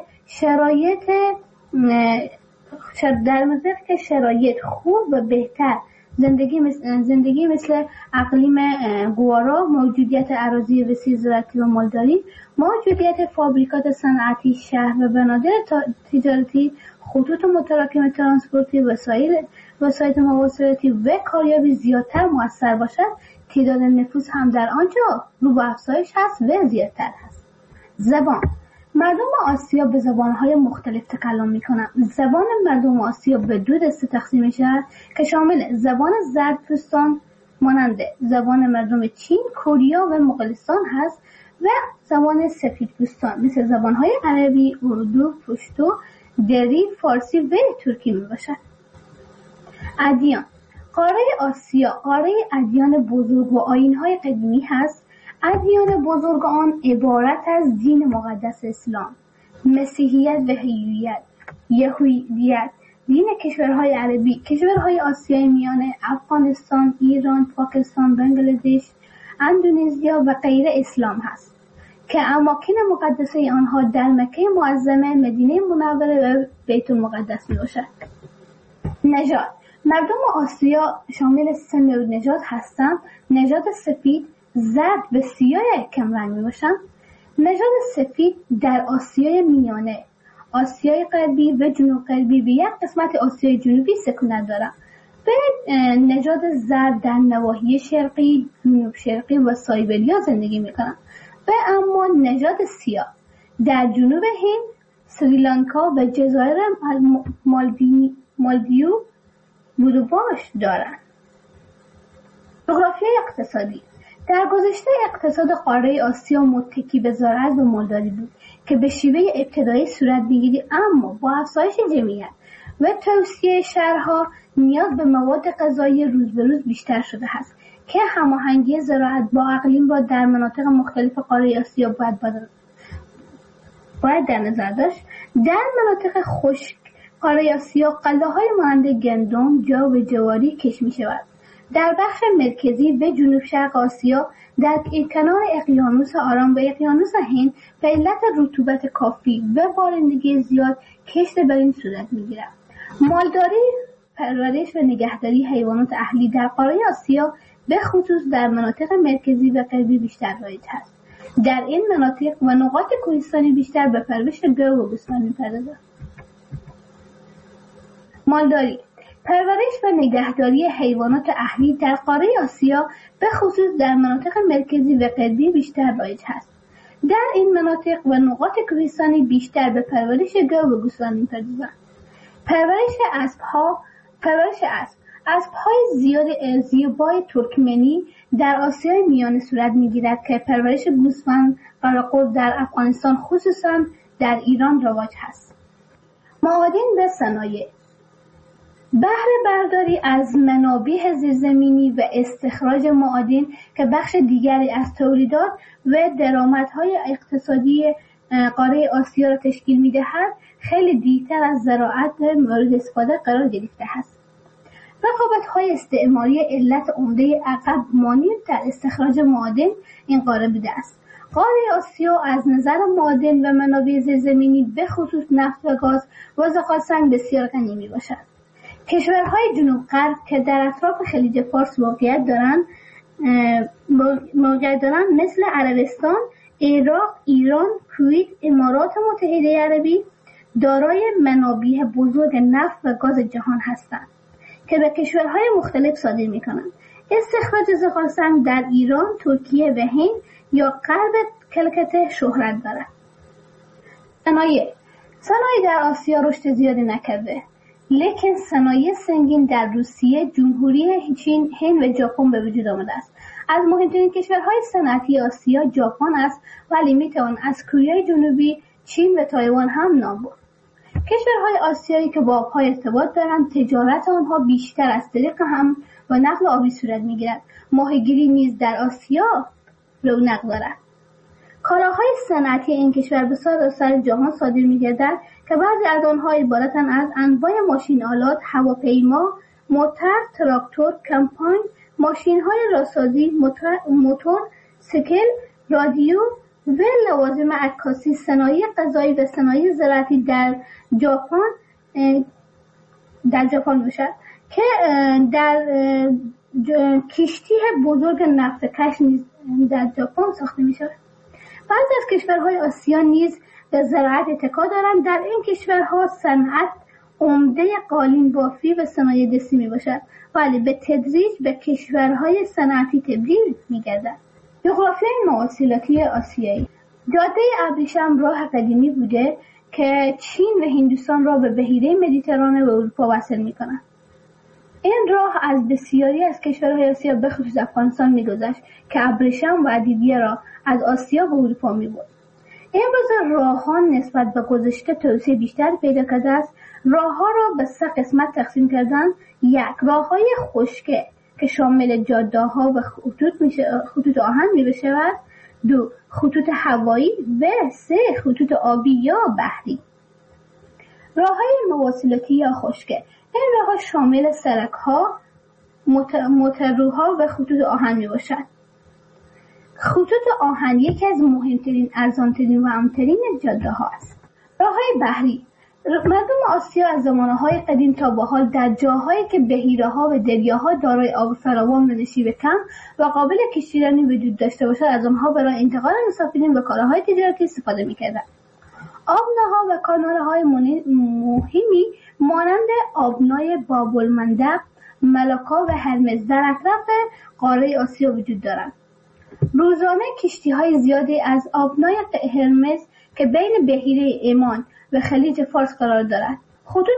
شرایط خوب و بهتر زندگی مثل اقلیم گوارا، موجودیت اراضی وسیع زراعتی و مالداری، موجودیت فابریکات صنعتی، شهر و بنادر تجارتی، خطوط متراکم ترانسپورتی، وسایل مواصلاتی و کاریابی زیادتر مؤثر باشد، تعداد نفوس هم در آنجا رو به افزایش هست و زیادتر هست. زبان: مردم آسیا به زبانهای مختلف تکلم میکنند. زبان مردم آسیا به دو دسته تقسیم میشود که شامل زبان زردپوستان مانند زبان مردم چین، کره و مغولستان هست و زبان سفیدپوستان مثل زبانهای عربی، اردو، پشتو، دری، فارسی و ترکی میباشد. ادیان: قاره آسیا قاره ادیان بزرگ و آیین‌های قدیمی هست. ادیان بزرگ آن عبارت از دین مقدس اسلام، مسیحیت و یهودیت، دین کشورهای عربی، کشورهای آسیای میانه، افغانستان، ایران، پاکستان، بنگلادش، اندونزیا و غیره اسلام هست که اماکن مقدسه آنها در مکه معظمه، مدینه منوره و بیت المقدس می باشد. نژاد: مردم آسیا شامل سه نوع نژاد هستند. نژاد سفید، زرد و سیاه کم رنگ می باشند. نژاد سفید در آسیای میانه، آسیای غربی و جنوب غربی و یک قسمت آسیای جنوبی سکونت دارند. و نژاد زرد در نواحی شرقی، جنوب شرقی و سایبریا زندگی می کنند. و اما نژاد سیاه در جنوب هند، سریلانکا و جزایر مالدیو بودوباش دارند. جغرافیای اقتصادی: در گذشته اقتصاد قاره آسیا متکی به زراعت و مالداری بود که به شیوه ابتدایی صورت می‌گیرد، اما با افزایش جمعیت و توسعه شهرها نیاز به مواد غذایی روز به روز بیشتر شده است که هماهنگی زراعت با اقلیم را در مناطق مختلف قاره آسیا باید در نظر داشت. در مناطق خشک قاره آسیا غله‌های مانند گندم، جو و جواری کشت می‌شود. در بخش مرکزی و جنوب شرق آسیا در کنار اقیانوس آرام و اقیانوس هند به علت رطوبت کافی و بارندگی زیاد کشت بر این صورت می‌گیرد. مالداری، پرورش و نگهداری حیوانات اهلی در قاره آسیا به خصوص در مناطق مرکزی و غربی بیشتر رایج است. در این مناطق و نقاط کوهستانی بیشتر به پرورش گاو و گوسفند می‌پردازند. مالداری، پرورش و نگهداری حیوانات اهلی در قاره آسیا به خصوص در مناطق مرکزی و غربی بیشتر رایج است. در این مناطق و نقاط کوهستانی بیشتر به پرورش گاو و گوسفند می‌پردازند. پرورش اسب: اسب‌های زیبای ترکمنی در آسیای میانه صورت می‌گیرد که پرورش گوسفند قراقل در افغانستان خصوصاً در ایران رواج هست. معادن به صنایع. بهره برداری از منابع زیرزمینی و استخراج معادن که بخش دیگری از تولیدات و درآمدهای اقتصادی قاره آسیا را تشکیل می‌دهد، خیلی دیرتر از زراعت مورد استفاده قرار گرفته است. رقابت‌های استعماری علت عمده عقب مانی در استخراج معادن این قاره بوده است. قاره آسیا از نظر معادن و منابع زیرزمینی به خصوص نفت و گاز و زغالسنگ بسیار غنی میباشد. کشورهای جنوب غرب که در اطراف خلیج فارس موقعیت دارند مثل عربستان، عراق، ایران، کویت، امارات متحده عربی دارای منابع بزرگ نفت و گاز جهان هستند که به کشورهای مختلف صادر می‌کنند. استخراج زغالسنگ در ایران، ترکیه و هند یا غرب کلکته شهرت دارد. صنایع در آسیا رشد زیادی نکرده، لیکن صنایع سنگین در روسیه، جمهوری چین، هند و ژاپن به وجود آمده است. از مهمترین کشورهای صنعتی آسیا ژاپن است، ولی میتوان از کره جنوبی، چین و تایوان هم نام برد. کشورهای آسیایی که با آبها ارتباط دارند، تجارت آنها بیشتر از طریق هم و نقل آبی صورت میگیرد. ماهیگیری نیز در آسیا رونق دارد. کالاهای صنعتی این کشور به سراسر جهان صادر می‌گردد که بعضی از آنها عبارتند از انواع ماشین آلات، هواپیما، موتور، تراکتور، کمپاین، ماشین‌های راسازی، موتور، سیکل، رادیو و لوازم عکاسی. صنایع غذایی و صنایع زراعتی در ژاپن باشد که در کشتی بزرگ نفت کش نیز در ژاپن ساخته می‌شود. بعضی از کشورهای آسیا نیز به زراعت اتکا دارند. در این کشورها صنعت عمده قالین بافی و صنایع دستی میباشد، ولی به تدریج به کشورهای صنعتی تبدیل میگردد. جغرافیای مواصلاتی آسیایی. جاده ابریشم راه قدیمی بوده که چین و هندوستان را به بحیره مدیترانه و اروپا وصل میکند. این راه از بسیاری از کشورهای آسیا به خصوص افغانستان میگذشت که ابریشم و ادویه را از آسیا به اروپا میبرد. امروز راه‌ها نسبت به گذشته توسعه بیشتر پیدا کرده است. راه‌ها را به 3 قسمت تقسیم کردند: 1. راه‌های خشکی که شامل جاده‌ها و خطوط آهن می‌شود. 2. خطوط هوایی و 3. خطوط آبی یا بحری. راه‌های مواصلاتی یا خشکی. این راه‌ها شامل سرک‌ها، موتورها و خطوط آهن میباشد. خطوط آهن یکی از مهمترین، ارزانترین و امن‌ترین جاده‌ها است. راه‌های بحری. مردم آسیا از زمانه‌های قدیم تا به حال در جاهایی که بحیره‌ها و دریاها دارای آب فراوان و نشیب کم و قابل کشتیرانی وجود داشته باشد، از آنها برای انتقال مسافرین و کالاهای تجارتی استفاده می‌کردند. آبناها و کانال‌های مهمی مانند آبنای باب‌المندب، ملاکا و هرمز در اطراف قاره آسیا وجود دارند. روزانه کشتی‌های زیادی از آبنای هرمز که بین بحیره عمان و خلیج فارس قرار دارد. خطوط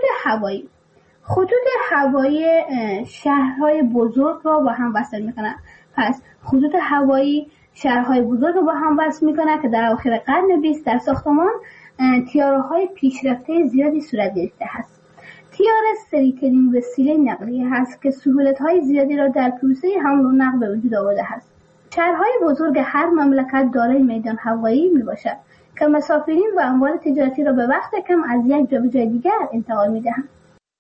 هوایی شهرهای بزرگ را با هم وصل می‌کنند. پس خطوط هوایی شهرهای بزرگ را با هم وصل می‌کنند که در اواخر قرن 20 در ساختمان طیاره‌های پیشرفته زیادی صورت گرفته است. طیاره سریع‌ترین وسیله نقلیه است که سهولت‌های زیادی را در پروسه حمل و نقل به وجود آورده است. شهرهای بزرگ هر مملکت دارای میدان هوایی میباشد که مسافرین و اموال تجارتی را به وقت کم از یک جا به جای دیگر انتقال میدهند.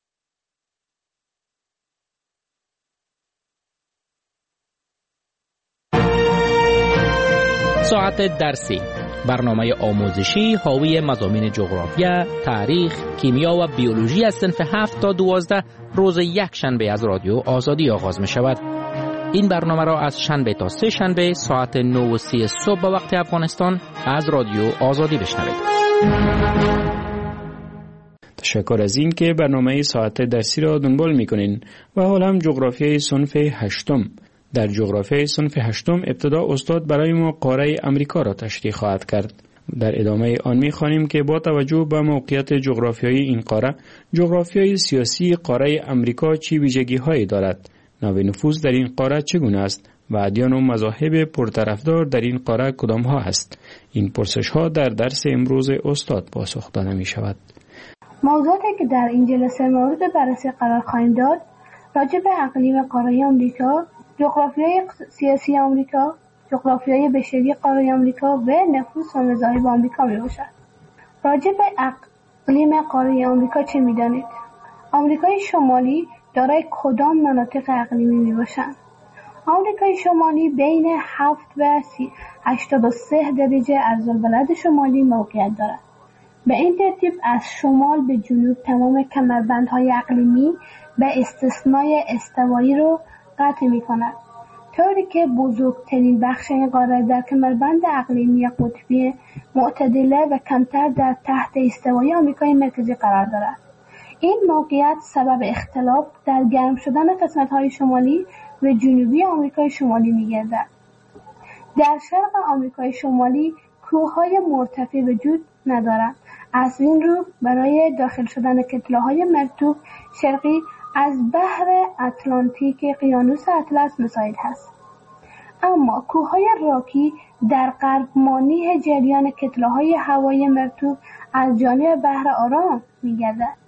ساعت درسی، برنامه آموزشی حاوی مضامین جغرافیا، تاریخ، کیمیا و بیولوژی از صنف 7 تا 12 روز یک شنبه از رادیو آزادی آغاز می شود. این برنامه را از شنبه تا 3 شنبه ساعت 9:30 صبح به وقت افغانستان از رادیو آزادی بشنوید. تشکر از این که برنامه ساعت درسی را دنبال می‌کنین و حالا هم جغرافیای صنف 8. در جغرافیای صنف 8 ابتدا استاد برای ما قاره امریکا را تشریح خواهد کرد. در ادامه آن می‌خوانیم که با توجه به موقعیت جغرافیایی این قاره، جغرافیای سیاسی قاره امریکا چه ویژگی‌هایی دارد؟ نوع نفوذ در این قاره چگونه است و ادیان و مذاهب پرطرفدار در این قاره کدام‌ها است؟ این پرسش‌ها در درس امروز استاد پاسخ داده می‌شود. موضوعاتی که در این جلسه مورد بررسی قرار خواهیم داد راجع به اقلیم قاره آمریکا، جغرافیای سیاسی آمریکا، جغرافیای بشری قاره آمریکا و نفوذ و مذاهب آمریکا میباشد. راجع به اقلیم قاره آمریکا چه میدانید؟ آمریکای شمالی دارای کدام مناطق اقلیمی میباشند؟ آمریکای شمالی بین 7 و 83 درجه عرض‌البلد شمالی موقعیت دارد. به این ترتیب از شمال به جنوب تمام کمربندهای اقلیمی به استثنای استوایی رو قطع می‌کند، طوری که بزرگترین بخش این قاره در کمربند اقلیمی قطبی معتدله و کمتر در تحت استوایی آمریکای مرکزی قرار دارد. این موقعیت سبب اختلاف در گرم شدن قسمت‌های شمالی و جنوبی آمریکای شمالی می‌گردد. در شرق آمریکای شمالی کوه‌های مرتفع وجود ندارند. از این رو برای داخل شدن کتله‌های مرطوب شرقی از بحر اتلانتیک اقیانوس اطلس مساعد است. اما کوه‌های راکی در غرب مانع جریان کتله‌های هوایی مرطوب از جانب بحر آرام می‌گردد.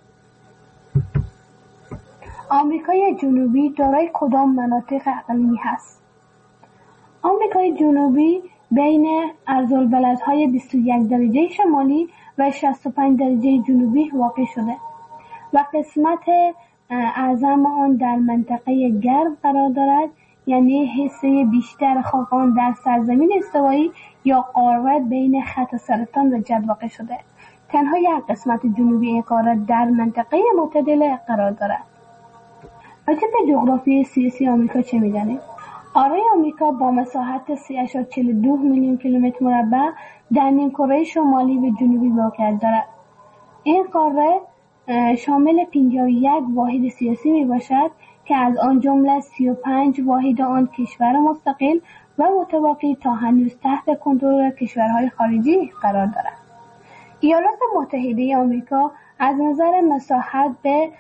آمریکای جنوبی دارای کدام مناطق اقلیمی هست؟ آمریکای جنوبی بین عرض‌البلدهای 21 درجه شمالی و 65 درجه جنوبی واقع شده و قسمت اعظم آن در منطقه گرم قرار دارد، یعنی حصه بیشتر خاک آن در سرزمین استوایی یا قاره بین خط سرطان و جد واقع شده. تنها یک قسمت جنوبی این قاره در منطقه معتدله قرار دارد. راجع به جغرافیای سیاسی آمریکا چه می‌دانید؟ قاره آمریکا با مساحت 3.42 میلیون کیلومتر مربع در نیمکره شمالی و جنوبی واقعیت دارد. این قاره شامل 51 واحد سیاسی میباشد که از آن جمله 35 واحد آن کشور مستقل و متوقی تا هنوز تحت کنترل کشورهای خارجی قرار دارد. ایالات متحده آمریکا از نظر مساحت به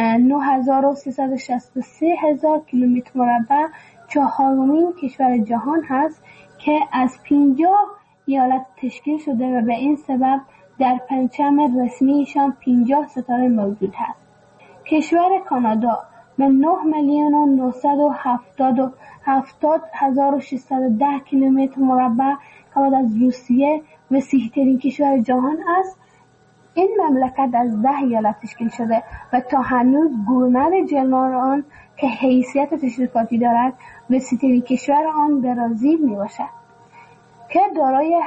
9363,000 کیلومتر مربع چهارمین کشور جهان هست که از 50 ایالت تشکیل شده و به این سبب در پرچم رسمیشان 50 ستاره موجود هست. کشور کانادا به 9,970,610 کیلومتر مربع که بعد از روسیه وسیع‌ترین کشور جهان است. این مملکت از 10 ایالت تشکیل شده و تا هنوز گورنر جنرال آن که حیثیت تشریفاتی دارد وسیع‌ترین کشور آن برزیل میباشد که دارای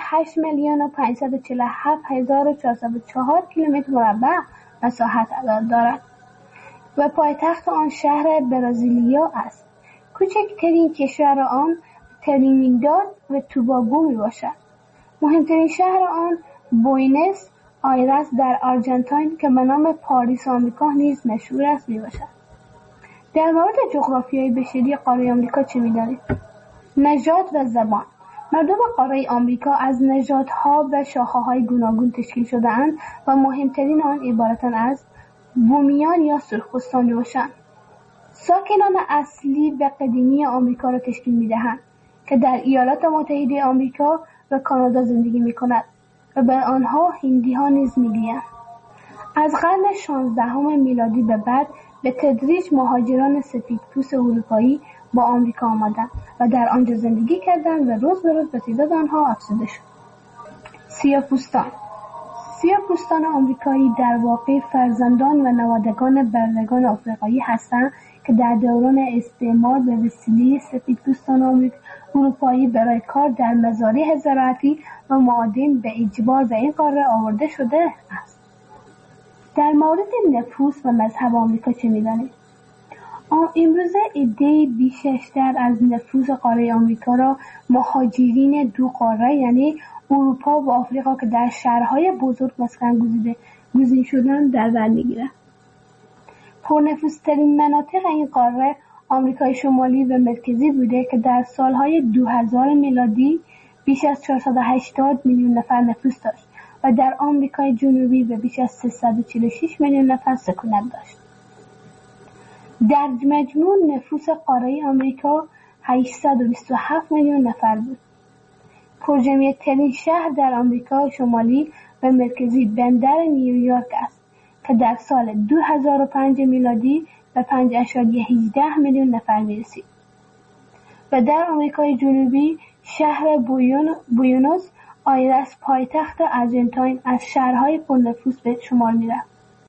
8,547,404 کیلومتر مربع مساحت دارد و پایتخت آن شهر برزیلیا است. کوچکترین کشور آن ترینیداد و توباگو میباشد. مهمترین شهر آن بوینس آیرس در آرژانتین که به نام پاریس آمریکا نیز مشهور است میباشد. در مورد جغرافیای بشری قاره آمریکا چه می‌دانید؟ نژاد و زبان. مردم قاره آمریکا از نژادها و شاخه‌های گوناگون تشکیل شده‌اند و مهمترین آن عبارتند از بومیان یا سرخپوستان میباشند. ساکنان اصلی و قدیمی آمریکا را تشکیل می‌دهند که در ایالات متحده آمریکا و کانادا زندگی می‌کنند و به آنها هندی‌ها نیز می‌گویند. از قرن 16 میلادی به بعد به تدریج مهاجران سفیدپوست اروپایی با آمریکا آمدند و در آنجا زندگی کردند و روز به روز به تعداد آنها افزوده شد. سیاه‌پوستان آمریکایی در واقع فرزندان و نوادگان برندگان آفریقایی هستند که در دوران استعمار به وسیله سفیدپوستان اروپایی برای کار در مزارع زراعتی و معادن به اجبار به این قاره آورده شده است. در مورد نفوذ و مذهب آمریکا چه می‌دانید؟ امروزه عده‌ای بیشتر از نفوذ قاره آمریکا را مهاجرین دو قاره یعنی اروپا و آفریقا که در شهرهای بزرگ مسکن گزین شدن در بر می‌گیرند. پرنفوذترین مناطق این قاره آمریکای شمالی و مرکزی بوده که در سالهای 2000 میلادی بیش از 480 میلیون نفر نفوس داشت و در آمریکای جنوبی به بیش از 346 میلیون نفر سکونت داشت. در مجموع نفوس قاره آمریکا 827 میلیون نفر بود. پرجمعیت ترین شهر در آمریکا شمالی و مرکزی بندر نیویورک است که در سال 2005 میلادی به 5.18 میلیون نفر میرسید و در آمریکای جنوبی شهر بوینوس آیرس پایتخت آرژانتین از شهرهای پرنفوس به شمار میرفت.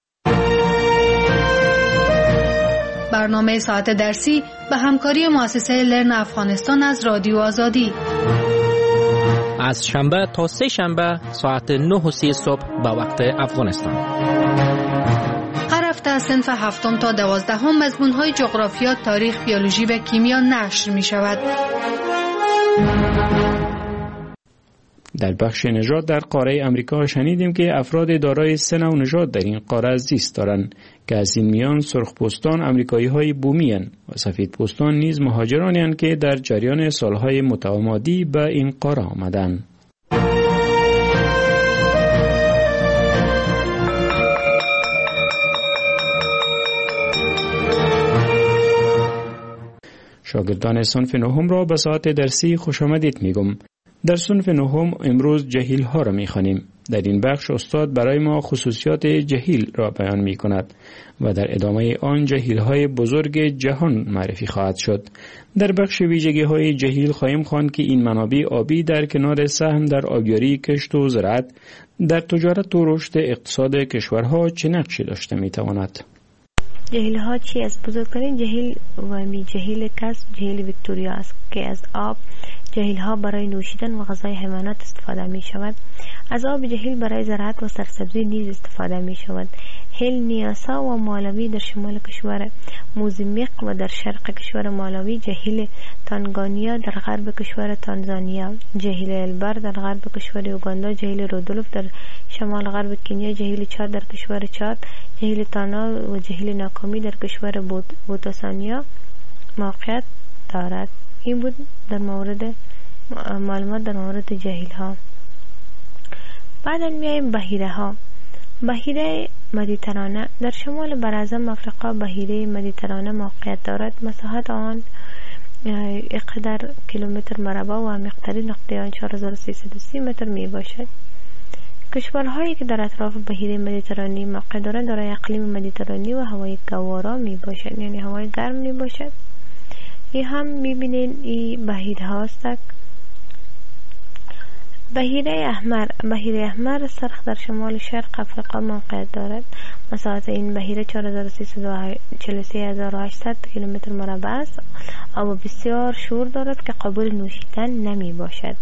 برنامه ساعت درسی به همکاری مؤسسه لرن افغانستان از رادیو آزادی از شنبه تا سه شنبه ساعت 9:30 صبح به وقت افغانستان. هر هفته از صنف 7 تا 12 مضمون‌های جغرافیا، تاریخ، بیولوژی و کیمیا نشر می‌شود. در بخش نژاد در قاره امریکا شنیدیم که افراد دارای 3 نوع نژاد در این قاره زیست دارند که از این میان سرخپوستان امریکایی‌های بومی اند و سفیدپوستان نیز مهاجرانی اند که در جریان سالهای متمادی به این قاره آمدند. شاگردان صنف نهم را به ساعت درسی خوش آمدید میگم. در صنف نهم امروز جهیل ها را میخوانیم. در این بخش استاد برای ما خصوصیات جهیل را بیان می کند و در ادامه آن جهیل های بزرگ جهان معرفی خواهد شد. در بخش ویژگی های جهیل خواهیم خواند که این منابع آبی در کنار سهم در آبیاری، کشت و زراعت در تجارت و رشد اقتصاد کشورها چه نقشی داشته می تواند. جهیل ها چی است؟ بزرگترین جهیل و جهیل کس جهیل ویکتوریا است که از آب جهیل ها برای نوشیدن و غذای حیوانات استفاده می شود. از آب جهیل برای زراعت و سرسبزی نیز استفاده می شود. هیل نیاسا و مالاوی در شمال کشور موزامبیق و در شرق کشور مالاوی، جهیل تانگانیا در غرب کشور تانزانیا، جهیل البر در غرب کشور اوگاندا، جهیل رودولف در شمال غرب کنیا، جهیل چاد در کشور چاد، جهیل تانا و جهیل ناکامی در کشور بوتسوانیا موقعیت دارد. این بود در مورد معلومات در مورد جهیل ها. بعدا میایم بحیره ها. بحیره مدیترانه در شمال براعظم افریقا بحیره مدیترانه موقعیت دارد. مساحت آن 1 کیلومتر مربع و عمیق‌ترین نقطه آن 4330 متر می باشد. کشورهایی که در اطراف بحیره مدیترانه موقع دارند دارای اقلیم مدیترانه و هوای گوارا می باشد، یعنی هوای گرم می باشد. این هم میبینین این بحیره هاست. بحیره احمر سرخ در شمال شرق افریقا موقعیت دارد. مساحت این بحیره 4343800 کیلومتر مربع است. آب بسیار شور دارد که قابل نوشیدن نمی باشد.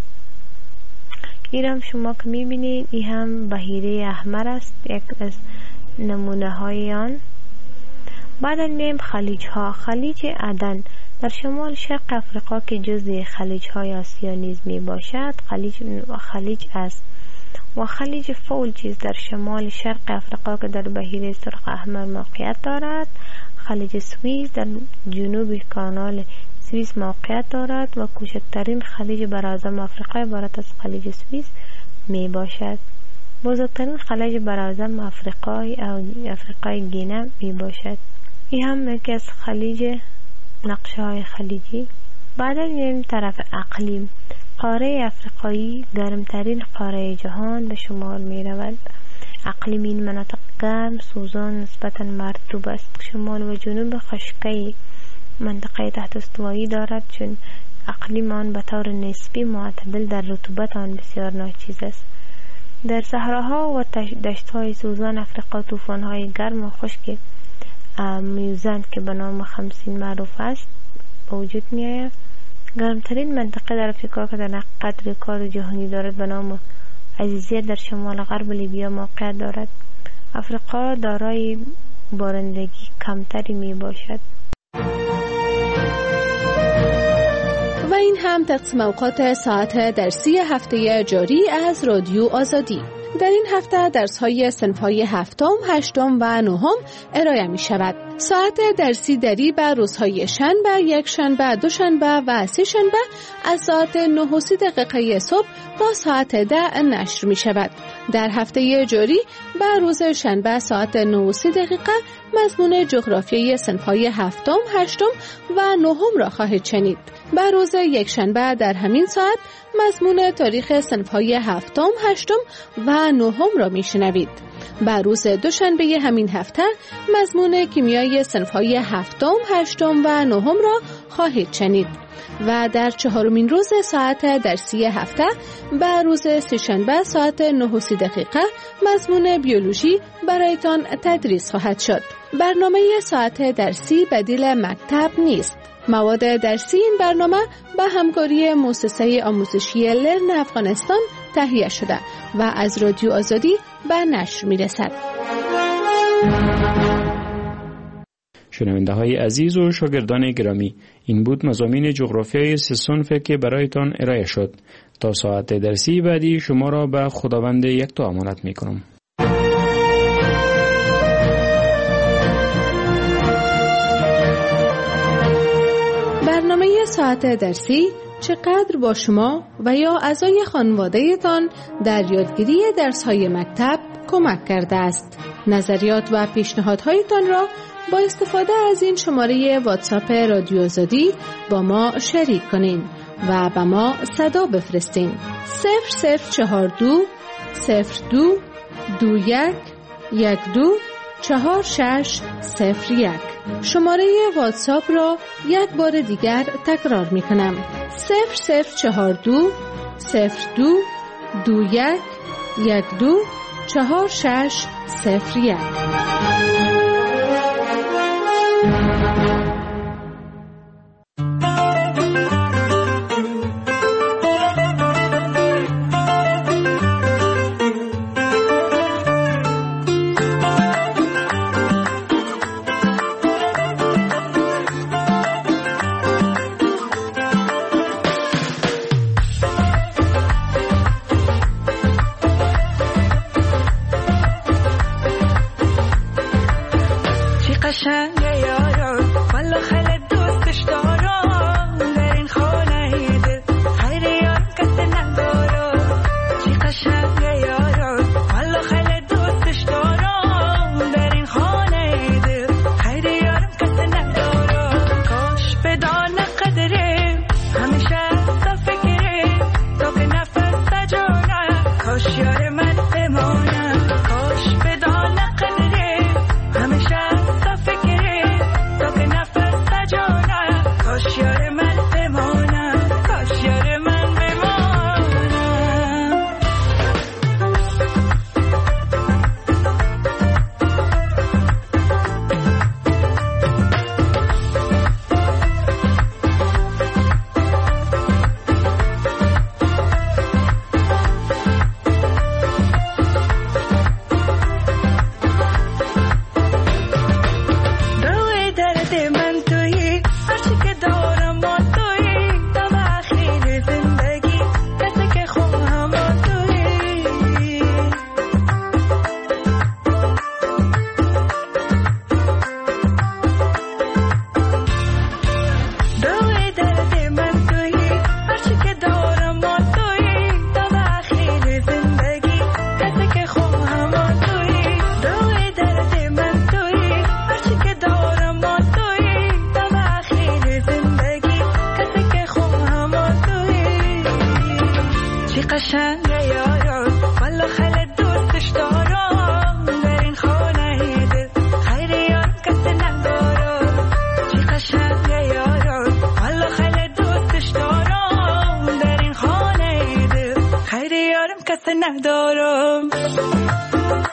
این هم شما که میبینید این هم بحیره احمر است، یک از نمونه های آن. بعد میم خلیج ها. خلیج عدن در شمال شرق افریقا که جزء خلیج های آسیا نیز می باشد خلیج است و خلیج فولجیز در شمال شرق افریقا که در بحیره سرخ احمر موقعیت دارد. خلیج سوئیس در جنوب کانال سوئیس موقعیت دارد و کوچکترین خلیج براعظم افریقا عبارت از خلیج سوئیس می باشد. بزرگترین خلیج براعظم افریقای گینه می باشد. این هم یکی از خلیج نقشه های خلیجی. بعد میریم طرف اقلیم. قاره افریقایی گرمترین قاره جهان به شمار می رود. اقلیم این مناطق گرم، سوزان، نسبتا مرطوب است. شمال و جنوب خشکی منطقه تحت استوایی دارد، چون اقلیم آن به طور نسبی معتدل در رطوبت آن بسیار ناچیز است. در صحراها و دشت‌های سوزان افریقا طوفان‌های گرم و خشک میوزند که به نام خمسین معروف است وجود می‌آید. گرمترین منطقه در افریقا که در قدر رکورد جهانی دارد به نام عزیزیه در شمال غرب لیبیا موقعیت دارد. افریقا دارای بارندگی کمتری می باشد. و این هم تقسیم اوقات ساعت درسی هفته جاری از رادیو آزادی. در این هفته درس‌های صنف‌های 7م، 8م و 9م ارائه می شود. ساعت درسی دری بر روزهای شنبه، یکشنبه، دوشنبه و سه‌شنبه از ساعت 9:30 صبح تا ساعت 10 نشر می شود. در هفته جاری بر روز شنبه ساعت 9:30 مضمون جغرافیای صنف‌های هفتم، هشتم و نهم را خواهید شنید. بر روز یکشنبه در همین ساعت مضمون تاریخ صنف‌های هفتم، هشتم و نهم را میشنوید. بر روز دوشنبه همین هفته مضمون کیمیای صنف‌های هفتم، هشتم و نهم را خواهید شنید. و در چهارمین روز ساعت درسی هفته بر روز سه‌شنبه ساعت 9:30 مضمون بیولوژی برایتان تدریس خواهد شد. برنامه ساعت درسی بدیل مکتب نیست. مواد درسی این برنامه به همکاری مؤسسه آموزشی لرن افغانستان تهیه شده و از رادیو آزادی به نشر می‌رسد. شنونده های عزیز و شاگردان گرامی، این بود مضامین جغرافیای 3 صنف که برایتان ارائه شد. تا ساعت درسی بعدی شما را به خداوند یکتا امانت می‌کنم. برنامه ساعت درسی چقدر با شما و یا اعضای خانواده‌تان در یادگیری درس‌های مکتب کمک کرده است. نظریات و پیشنهادهایتان را با استفاده از این شماره واتساپ رادیو آزادی با ما شریک کنین و به ما صدا بفرستین. 0042 02 21 12 4601. شماره واتساپ را یک بار دیگر تکرار می کنم. 0042 02 21 12 4601. قشنگه یارو والا خیلی دوستش دارم در این خانه دل خیلی یار کسی ندارم چی قشنگه یارو والا خیلی دوستش دارم در این خانه دل خیلی یارم کسی ندارم